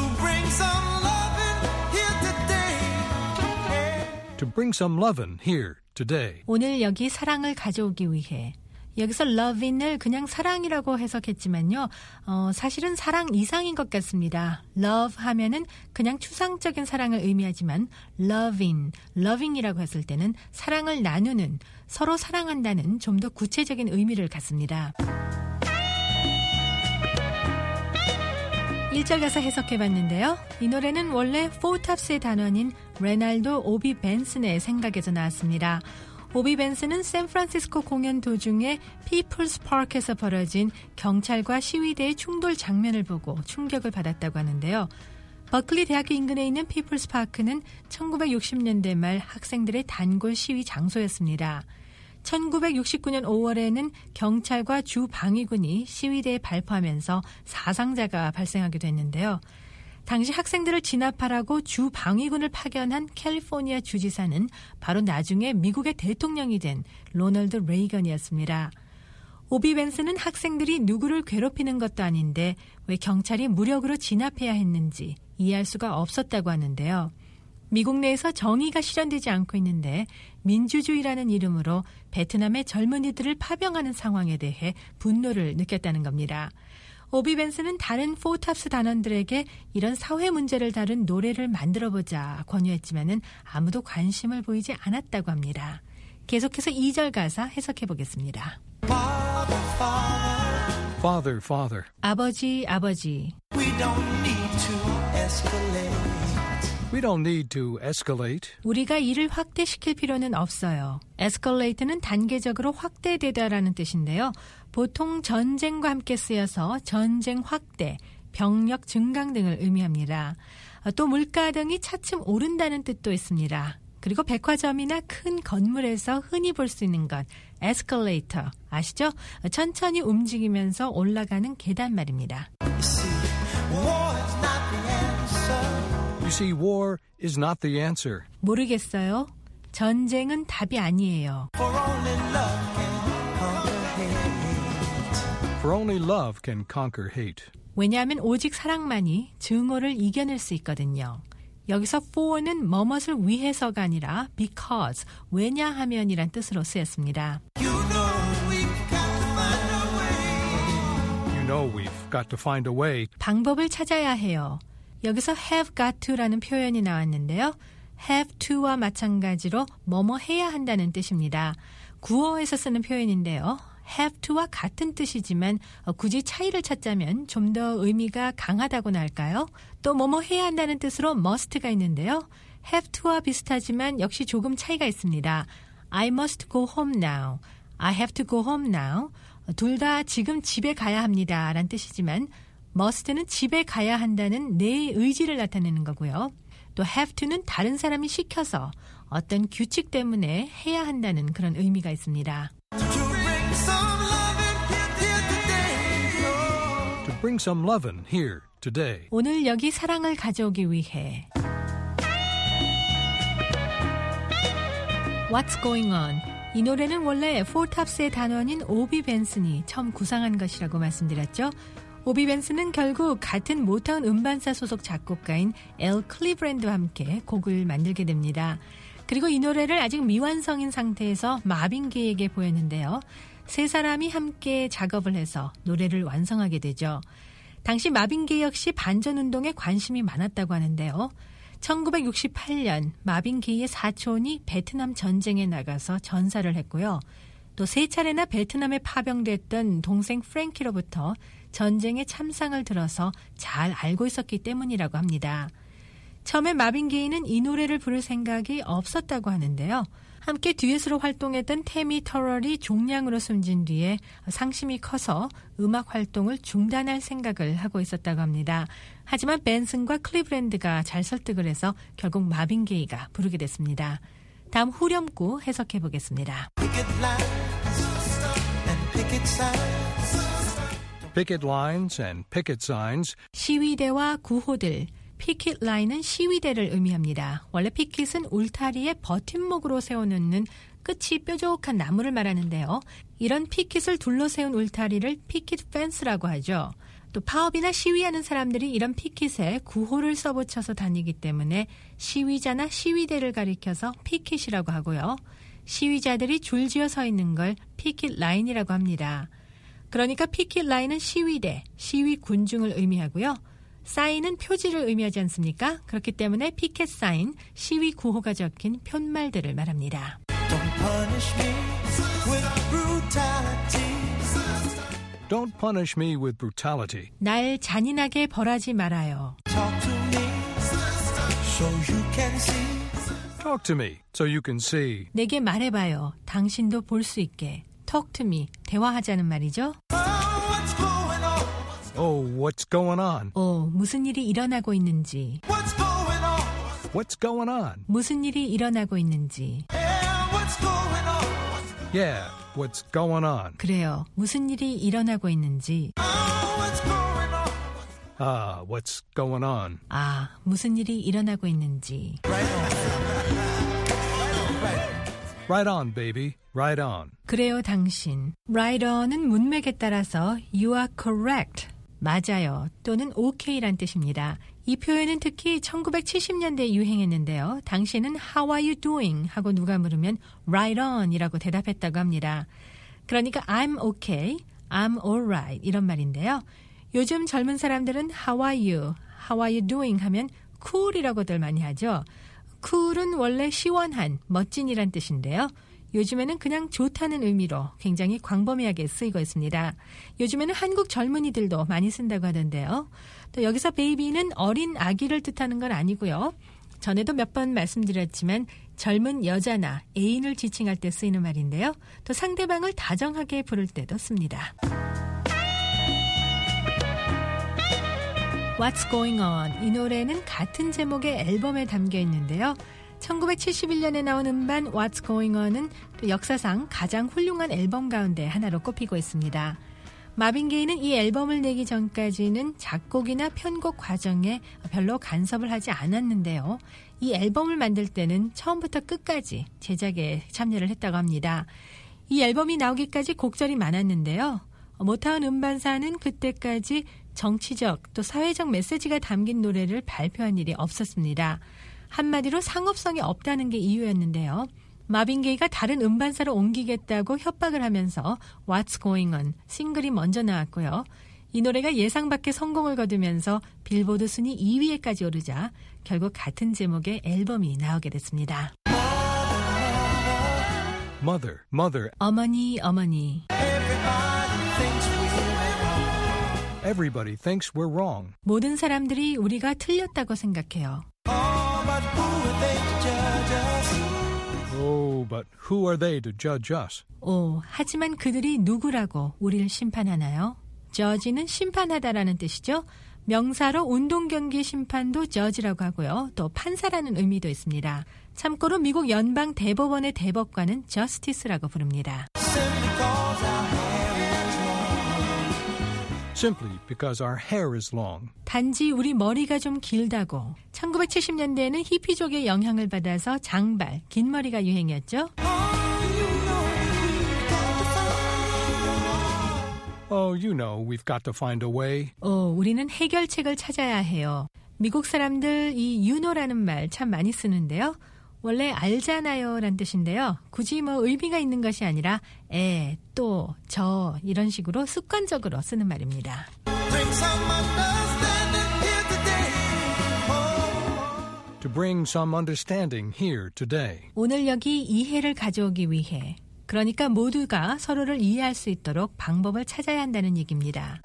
To bring some lovin' here today. 오늘 여기 사랑을 가져오기 위해. 여기서 love인을 그냥 사랑이라고 해석했지만요. 어, 사실은 사랑 이상인 것 같습니다. love 하면은 그냥 추상적인 사랑을 의미하지만 loving, loving이라고 했을 때는 사랑을 나누는, 서로 사랑한다는 좀 더 구체적인 의미를 갖습니다. 일 절 가사 해석해봤는데요. 이 노래는 원래 포탑스의 단원인 레날도 오비 벤슨의 생각에서 나왔습니다. 오비 벤슨은 샌프란시스코 공연 도중에 피플스 파크에서 벌어진 경찰과 시위대의 충돌 장면을 보고 충격을 받았다고 하는데요. 버클리 대학교 인근에 있는 피플스 파크는 천구백육십 년대 말 학생들의 단골 시위 장소였습니다. 천구백육십구 년 오월에는 경찰과 주 방위군이 시위대에 발포하면서 사상자가 발생하기도 했는데요. 당시 학생들을 진압하라고 주 방위군을 파견한 캘리포니아 주지사는 바로 나중에 미국의 대통령이 된 로널드 레이건이었습니다. 오비 벤슨은 학생들이 누구를 괴롭히는 것도 아닌데 왜 경찰이 무력으로 진압해야 했는지 이해할 수가 없었다고 하는데요. 미국 내에서 정의가 실현되지 않고 있는데 민주주의라는 이름으로 베트남의 젊은이들을 파병하는 상황에 대해 분노를 느꼈다는 겁니다. 오비 벤슨은 다른 포탑스 단원들에게 이런 사회 문제를 다룬 노래를 만들어보자 권유했지만은 아무도 관심을 보이지 않았다고 합니다. 계속해서 이 절 가사 해석해보겠습니다. Father, Father. 아버지, 아버지. We don't need to escalate. We don't need to escalate. 우리가 이를 확대시킬 필요는 없어요. escalate는 단계적으로 확대되다라는 뜻인데요. 보통 전쟁과 함께 쓰여서 전쟁 확대, 병력 증강 등을 의미합니다. 또 물가 등이 차츰 오른다는 뜻도 있습니다. 그리고 백화점이나 큰 건물에서 흔히 볼 수 있는 것, 에스컬레이터 아시죠? 천천히 움직이면서 올라가는 계단 말입니다. You see, war is not the answer. 모르겠어요. 전쟁은 답이 아니에요. For only love can conquer hate. For only love can conquer hate. 왜냐하면 오직 사랑만이 증오를 이겨낼 수 있거든요. 여기서 for는 뭐뭇을 위해서가 아니라 because, 왜냐하면이란 뜻으로 쓰였습니다. You know we've got to find a way. You know we've got to find a way. 방법을 찾아야 해요. 여기서 have got to라는 표현이 나왔는데요. have to와 마찬가지로 뭐뭐 해야 한다는 뜻입니다. 구어에서 쓰는 표현인데요. have to와 같은 뜻이지만 굳이 차이를 찾자면 좀 더 의미가 강하다고나 할까요? 또 뭐뭐 해야 한다는 뜻으로 must가 있는데요. have to와 비슷하지만 역시 조금 차이가 있습니다. I must go home now. I have to go home now. 둘 다 지금 집에 가야 합니다 라는 뜻이지만 must는 집에 가야 한다는 내 의지를 나타내는 거고요. 또 have to는 다른 사람이 시켜서 어떤 규칙 때문에 해야 한다는 그런 의미가 있습니다. To bring some lovin' here today. 오늘 여기 사랑을 가져오기 위해. What's going on? 이 노래는 원래 포탑스의 단원인 오비 벤슨이 처음 구상한 것이라고 말씀드렸죠. 오비 벤슨은 결국 같은 모타운 음반사 소속 작곡가인 엘 클리브랜드와 함께 곡을 만들게 됩니다. 그리고 이 노래를 아직 미완성인 상태에서 마빈 게이에게 보였는데요. 세 사람이 함께 작업을 해서 노래를 완성하게 되죠. 당시 마빈 게이 역시 반전운동에 관심이 많았다고 하는데요. 천구백육십팔 년 마빈 게이의 사촌이 베트남 전쟁에 나가서 전사를 했고요. 또 세 차례나 베트남에 파병됐던 동생 프랭키로부터 전쟁의 참상을 들어서 잘 알고 있었기 때문이라고 합니다. 처음에 마빈 게이는 이 노래를 부를 생각이 없었다고 하는데요. 함께 듀엣으로 활동했던 태미 터럴이 종량으로 숨진 뒤에 상심이 커서 음악 활동을 중단할 생각을 하고 있었다고 합니다. 하지만 벤슨과 클리브랜드가 잘 설득을 해서 결국 마빈 게이가 부르게 됐습니다. 다음 후렴구 해석해 보겠습니다. Picket lines and picket signs. 시위대와 구호들, 피켓 라인은 시위대를 의미합니다. 원래 피켓은 울타리에 버팀목으로 세워놓는 끝이 뾰족한 나무를 말하는데요. 이런 피켓을 둘러세운 울타리를 피켓 펜스라고 하죠. 또 파업이나 시위하는 사람들이 이런 피켓에 구호를 써붙여서 다니기 때문에 시위자나 시위대를 가리켜서 피켓이라고 하고요. 시위자들이 줄지어 서 있는 걸 피켓 라인이라고 합니다. 그러니까 피켓 라인은 시위대, 시위 군중을 의미하고요. 사인은 표지를 의미하지 않습니까? 그렇기 때문에 피켓 사인, 시위 구호가 적힌 푯말들을 말합니다. Don't punish me with brutality. Don't punish me with brutality. 날 잔인하게 벌하지 말아요. Talk to me so you can see. Talk to me so you can see. 내게 말해봐요. 당신도 볼 수 있게. Talk to me. 대화하자는 말이죠. Oh, what's going on? 어, 무슨 일이 일어나고 있는지. What's going on? What's going on? 무슨 일이 일어나고 있는지. Yeah, what's going on? Yeah, what's going on? 그래요. 무슨 일이 일어나고 있는지. Oh, what's going on? Ah, what's going on? 아, 무슨 일이 일어나고 있는지. Right on, baby. Right on. 그래요, 당신. Right on은 문맥에 따라서 you are correct. 맞아요. 또는 okay란 뜻입니다. 이 표현은 특히 천구백칠십 년대에 유행했는데요. 당시에는 How are you doing? 하고 누가 물으면 Right on 이라고 대답했다고 합니다. 그러니까 I'm okay, I'm alright 이런 말인데요. 요즘 젊은 사람들은 How are you? How are you doing? 하면 cool이라고들 많이 하죠. cool은 원래 시원한, 멋진이란 뜻인데요. 요즘에는 그냥 좋다는 의미로 굉장히 광범위하게 쓰이고 있습니다. 요즘에는 한국 젊은이들도 많이 쓴다고 하던데요. 또 여기서 베이비는 어린 아기를 뜻하는 건 아니고요. 전에도 몇 번 말씀드렸지만 젊은 여자나 애인을 지칭할 때 쓰이는 말인데요. 또 상대방을 다정하게 부를 때도 씁니다. What's Going On? 이 노래는 같은 제목의 앨범에 담겨 있는데요. 천구백칠십일 년에 나온 음반 What's Going On은 또 역사상 가장 훌륭한 앨범 가운데 하나로 꼽히고 있습니다. 마빈 게이는 이 앨범을 내기 전까지는 작곡이나 편곡 과정에 별로 간섭을 하지 않았는데요. 이 앨범을 만들 때는 처음부터 끝까지 제작에 참여를 했다고 합니다. 이 앨범이 나오기까지 곡절이 많았는데요. 모타운 음반사는 그때까지 정치적 또 사회적 메시지가 담긴 노래를 발표한 일이 없었습니다. 한마디로 상업성이 없다는 게 이유였는데요. 마빈 게이가 다른 음반사로 옮기겠다고 협박을 하면서 What's Going On 싱글이 먼저 나왔고요. 이 노래가 예상 밖의 성공을 거두면서 빌보드 순위 이 위에까지 오르자 결국 같은 제목의 앨범이 나오게 됐습니다. Mother, mother. 어머니, 어머니. Everybody thinks we're wrong. 모든 사람들이 우리가 틀렸다고 생각해요. Oh, but who are they to judge us? 오, 하지만 그들이 누구라고 우리를 심판하나요? judge는 심판하다라는 뜻이죠. 명사로 운동경기 심판도 judge라고 하고요. 또 판사라는 의미도 있습니다. 참고로 미국 연방 대법원의 대법관은 justice라고 부릅니다. Simply because our hair is long. 단지 우리 머리가 좀 길다고. 천구백칠십 년대에는 히피족의 영향을 받아서 장발, 긴 머리가 유행이었죠. Oh, you know, we've got to find a way. 어, 우리는 해결책을 찾아야 해요. 미국 사람들 이 you know라는 말 참 많이 쓰는데요. 원래 알잖아요 란 뜻인데요. 굳이 뭐 의미가 있는 것이 아니라 에, 또, 저 이런 식으로 습관적으로 쓰는 말입니다. To bring some understanding here today. 오늘 여기 이해를 가져오기 위해 그러니까 모두가 서로를 이해할 수 있도록 방법을 찾아야 한다는 얘기입니다.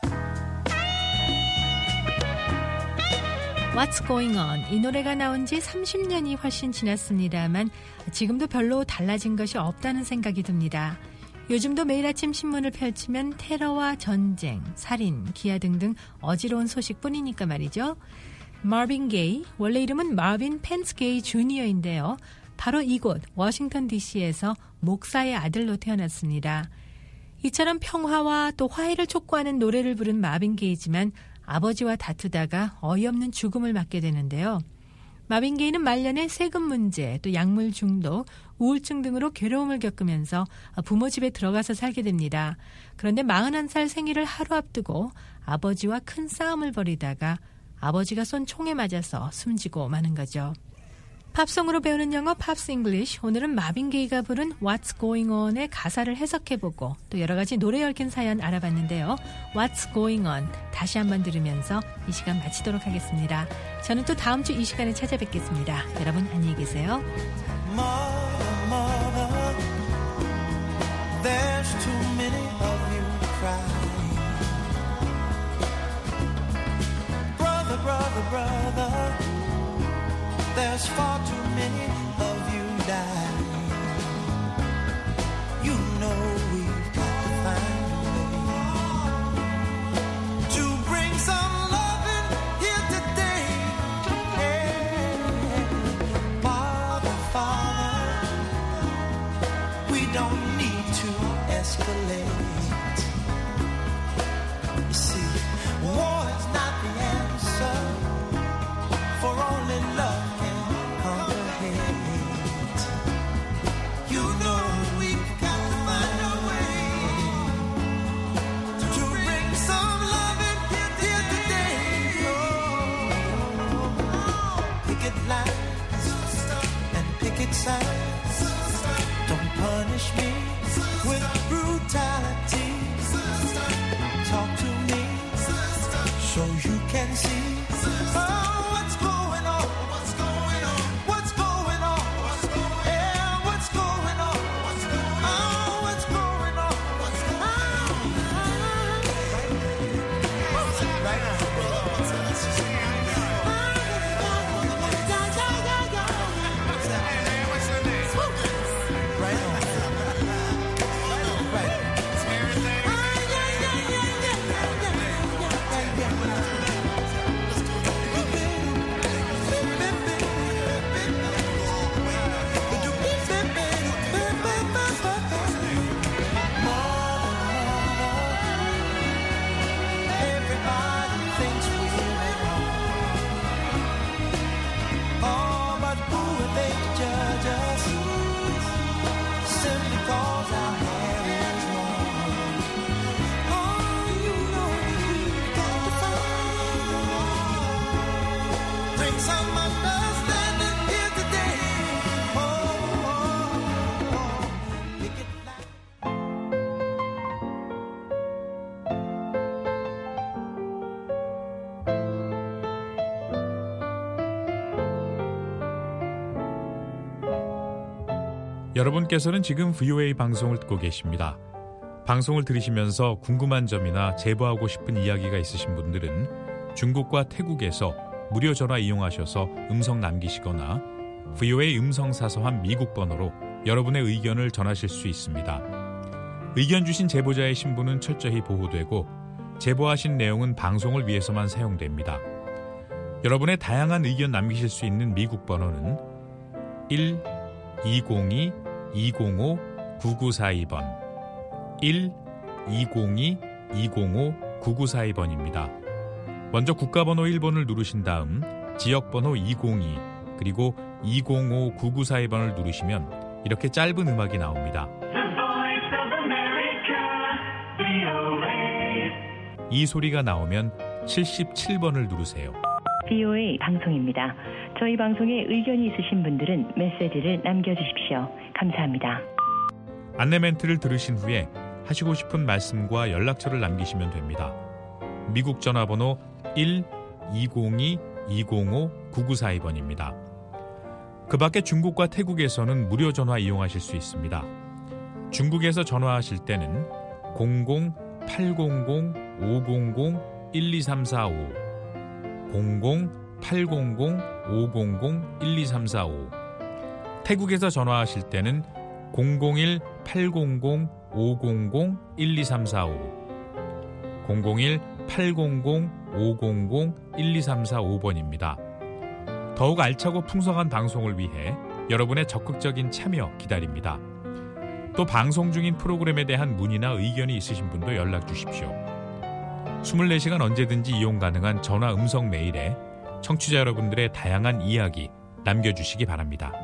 What's Going On? 이 노래가 나온 지 삼십 년이 훨씬 지났습니다만 지금도 별로 달라진 것이 없다는 생각이 듭니다. 요즘도 매일 아침 신문을 펼치면 테러와 전쟁, 살인, 기아 등등 어지러운 소식뿐이니까 말이죠. 마빈 게이, 원래 이름은 마빈 펜스 게이 주니어인데요. 바로 이곳 워싱턴 디씨에서 목사의 아들로 태어났습니다. 이처럼 평화와 또 화해를 촉구하는 노래를 부른 마빈 게이지만 아버지와 다투다가 어이없는 죽음을 맞게 되는데요. 마빈 게이는 말년에 세금 문제, 또 약물 중독, 우울증 등으로 괴로움을 겪으면서 부모 집에 들어가서 살게 됩니다. 그런데 마흔한 살 생일을 하루 앞두고 아버지와 큰 싸움을 벌이다가 아버지가 쏜 총에 맞아서 숨지고 마는 거죠. 팝송으로 배우는 영어 팝스 잉글리쉬, 오늘은 마빈 게이가 부른 What's Going On의 가사를 해석해보고 또 여러 가지 노래 얽힌 사연 알아봤는데요. What's Going On 다시 한번 들으면서 이 시간 마치도록 하겠습니다. 저는 또 다음 주 이 시간에 찾아뵙겠습니다. 여러분 안녕히 계세요. Mother, mother, there's too many of you crying. Brother, brother, brother, there's far too many of you dying. You know we've got to find a way to bring some loving here today. Yeah. Father, Father, we don't need to escalate. You see, war is not the answer, for only love signs. Don't punish me with brutality. Talk to me so you can see oh, what's going on. What's going on? What's going on? What's going on? Yeah, what's going on? What's going on? Oh, what's going on? What's going on? Right now. 여러분께서는 지금 브이오에이 방송을 듣고 계십니다. 방송을 들으시면서 궁금한 점이나 제보하고 싶은 이야기가 있으신 분들은 중국과 태국에서 무료 전화 이용하셔서 음성 남기시거나 브이오에이 음성사서함 미국 번호로 여러분의 의견을 전하실 수 있습니다. 의견 주신 제보자의 신분은 철저히 보호되고 제보하신 내용은 방송을 위해서만 사용됩니다. 여러분의 다양한 의견 남기실 수 있는 미국 번호는 일 이공이 이공오 구구사이 번 일 이공이 이공오 구구사이 번입니다. 먼저 국가번호 일 번을 누르신 다음 지역번호 이공이 그리고 이공오 구구사이 번을 누르시면 이렇게 짧은 음악이 나옵니다. 이 소리가 나오면 칠십칠 번을 누르세요. 브이오에이 방송입니다. 저희 방송에 의견이 있으신 분들은 메시지를 남겨주십시오. 감사합니다. 안내 멘트를 들으신 후에 하시고 싶은 말씀과 연락처를 남기시면 됩니다. 미국 전화번호 일 이공이 이공오 구구사이 번입니다. 그 밖에 중국과 태국에서는 무료 전화 이용하실 수 있습니다. 중국에서 전화하실 때는 공공 팔공공 오공공 일이삼사오 공공 팔공공 오공공 일이삼사오 태국에서 전화하실 때는 공공일 팔공공 오공공 일이삼사오 공공일 팔공공 오공공 일이삼사오 번입니다. 더욱 알차고 풍성한 방송을 위해 여러분의 적극적인 참여 기다립니다. 또 방송 중인 프로그램에 대한 문의나 의견이 있으신 분도 연락 주십시오. 이십사 시간 언제든지 이용 가능한 전화 음성 메일에 청취자 여러분들의 다양한 이야기 남겨주시기 바랍니다.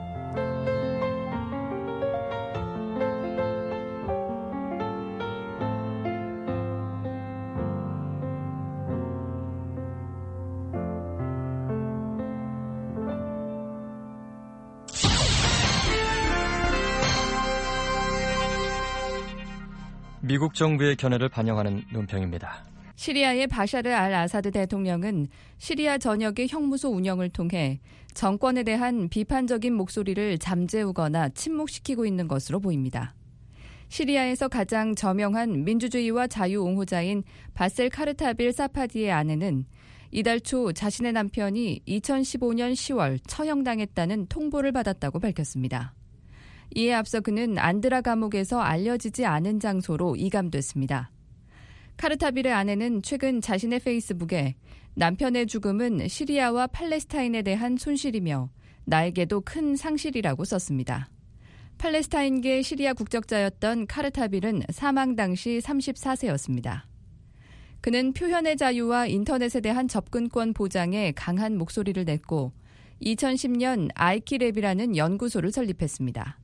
미국 정부의 견해를 반영하는 논평입니다. 시리아의 바샤르 알 아사드 대통령은 시리아 전역의 형무소 운영을 통해 정권에 대한 비판적인 목소리를 잠재우거나 침묵시키고 있는 것으로 보입니다. 시리아에서 가장 저명한 민주주의와 자유 옹호자인 바셀 카르타빌 사파디의 아내는 이달 초 자신의 남편이 이천십오 년 시월 처형당했다는 통보를 받았다고 밝혔습니다. 이에 앞서 그는 안드라 감옥에서 알려지지 않은 장소로 이감됐습니다. 카르타빌의 아내는 최근 자신의 페이스북에 남편의 죽음은 시리아와 팔레스타인에 대한 손실이며 나에게도 큰 상실이라고 썼습니다. 팔레스타인계 시리아 국적자였던 카르타빌은 사망 당시 서른네 세였습니다. 그는 표현의 자유와 인터넷에 대한 접근권 보장에 강한 목소리를 냈고 이천십 년 아이키랩이라는 연구소를 설립했습니다.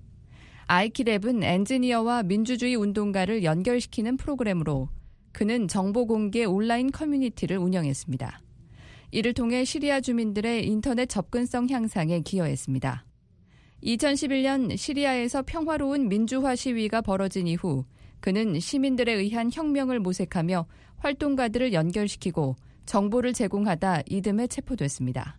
아이키랩은 엔지니어와 민주주의 운동가를 연결시키는 프로그램으로 그는 정보 공개 온라인 커뮤니티를 운영했습니다. 이를 통해 시리아 주민들의 인터넷 접근성 향상에 기여했습니다. 이천십일 년 시리아에서 평화로운 민주화 시위가 벌어진 이후 그는 시민들에 의한 혁명을 모색하며 활동가들을 연결시키고 정보를 제공하다 이듬해 체포됐습니다.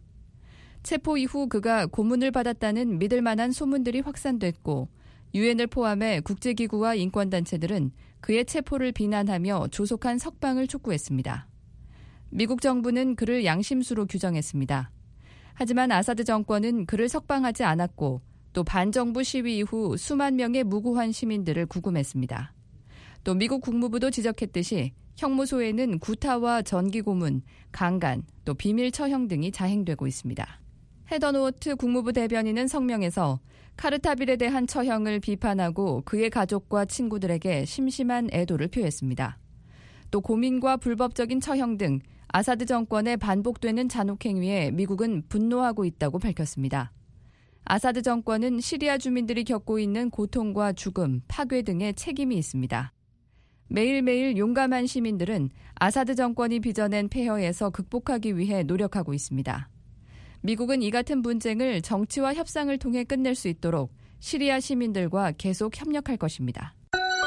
체포 이후 그가 고문을 받았다는 믿을 만한 소문들이 확산됐고 유엔을 포함해 국제기구와 인권단체들은 그의 체포를 비난하며 조속한 석방을 촉구했습니다. 미국 정부는 그를 양심수로 규정했습니다. 하지만 아사드 정권은 그를 석방하지 않았고 또 반정부 시위 이후 수만 명의 무고한 시민들을 구금했습니다. 또 미국 국무부도 지적했듯이 형무소에는 구타와 전기고문, 강간, 또 비밀 처형 등이 자행되고 있습니다. 헤더 노어트 국무부 대변인은 성명에서 카르타빌에 대한 처형을 비판하고 그의 가족과 친구들에게 심심한 애도를 표했습니다. 또 고민과 불법적인 처형 등 아사드 정권의 반복되는 잔혹행위에 미국은 분노하고 있다고 밝혔습니다. 아사드 정권은 시리아 주민들이 겪고 있는 고통과 죽음, 파괴 등에 책임이 있습니다. 매일매일 용감한 시민들은 아사드 정권이 빚어낸 폐허에서 극복하기 위해 노력하고 있습니다. 미국은 이 같은 분쟁을 정치와 협상을 통해 끝낼 수 있도록 시리아 시민들과 계속 협력할 것입니다.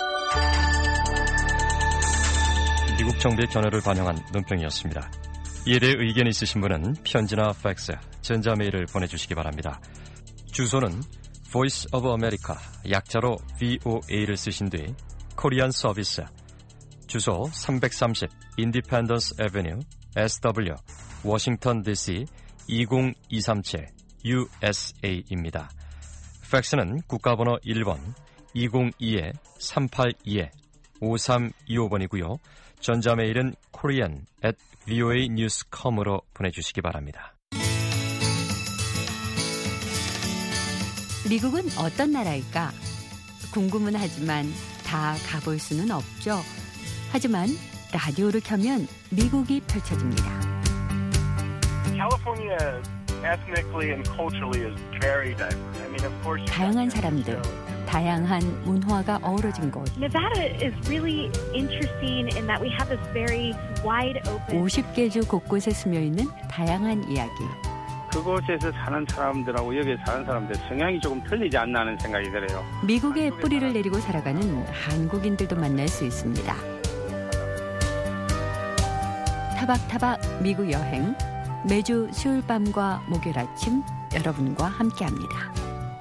미국 정부의 견해를 반영한 논평이었습니다. 이에 대해 의견이 있으신 분은 편지나 팩스, 전자메일을 보내주시기 바랍니다. 주소는 Voice of America, 약자로 브이오에이를 쓰신 뒤 코리안 서비스, 주소 삼백삼십 Independence Avenue, 에스더블유, 워싱턴 디씨 이공이삼칠 유에스에이입니다. 팩스는 국가번호 일 번 이공이 삼팔이 오삼이오 번이고요. 전자메일은 korean at 브이오에이 뉴스 닷 컴으로 보내주시기 바랍니다. 미국은 어떤 나라일까? 궁금은 하지만 다 가볼 수는 없죠. 하지만 라디오를 켜면 미국이 펼쳐집니다. 다양한 사람들, 다양한 문화가 어우러진 곳. 오십 개 주 곳곳에 스며있는 다양한 이야기. 그곳에서 사는 사람들하고 여기 사는 사람들 성향이 조금 틀리지 않나 하는 생각이 들어요. 미국에 뿌리를 내리고 살아가는 한국인들도 만날 수 있습니다. 타박타박 미국 여행, 매주 수요일 밤과 목요일 아침 여러분과 함께합니다.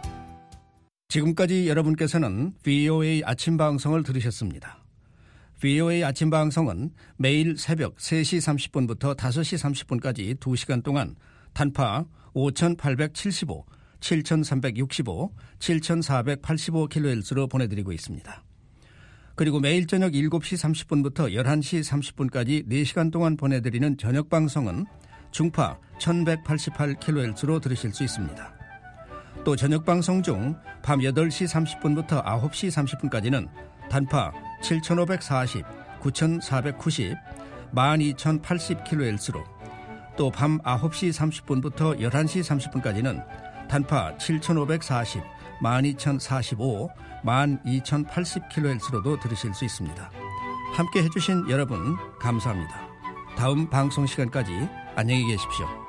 지금까지 여러분께서는 브이오에이 아침 방송을 들으셨습니다. 브이오에이 아침 방송은 매일 새벽 세 시 삼십 분부터 다섯 시 삼십 분까지 두 시간 동안 단파 오천팔백칠십오, 칠천삼백육십오, 칠천사백팔십오 킬로헤르츠로 보내드리고 있습니다. 그리고 매일 저녁 일곱 시 삼십 분부터 열한 시 삼십 분까지 네 시간 동안 보내드리는 저녁 방송은 중파 천백팔십팔 킬로헤르츠로 들으실 수 있습니다. 또 저녁 방송 중 밤 여덟 시 삼십 분부터 아홉 시 삼십 분까지는 단파 칠천오백사십, 구천사백구십, 만 이천팔십 킬로헤르츠로 또 밤 아홉 시 삼십 분부터 열한 시 삼십 분까지는 단파 칠천오백사십, 만 이천사십오, 만 이천팔십 킬로헤르츠로도 들으실 수 있습니다. 함께 해주신 여러분 감사합니다. 다음 방송 시간까지 안녕히 계십시오.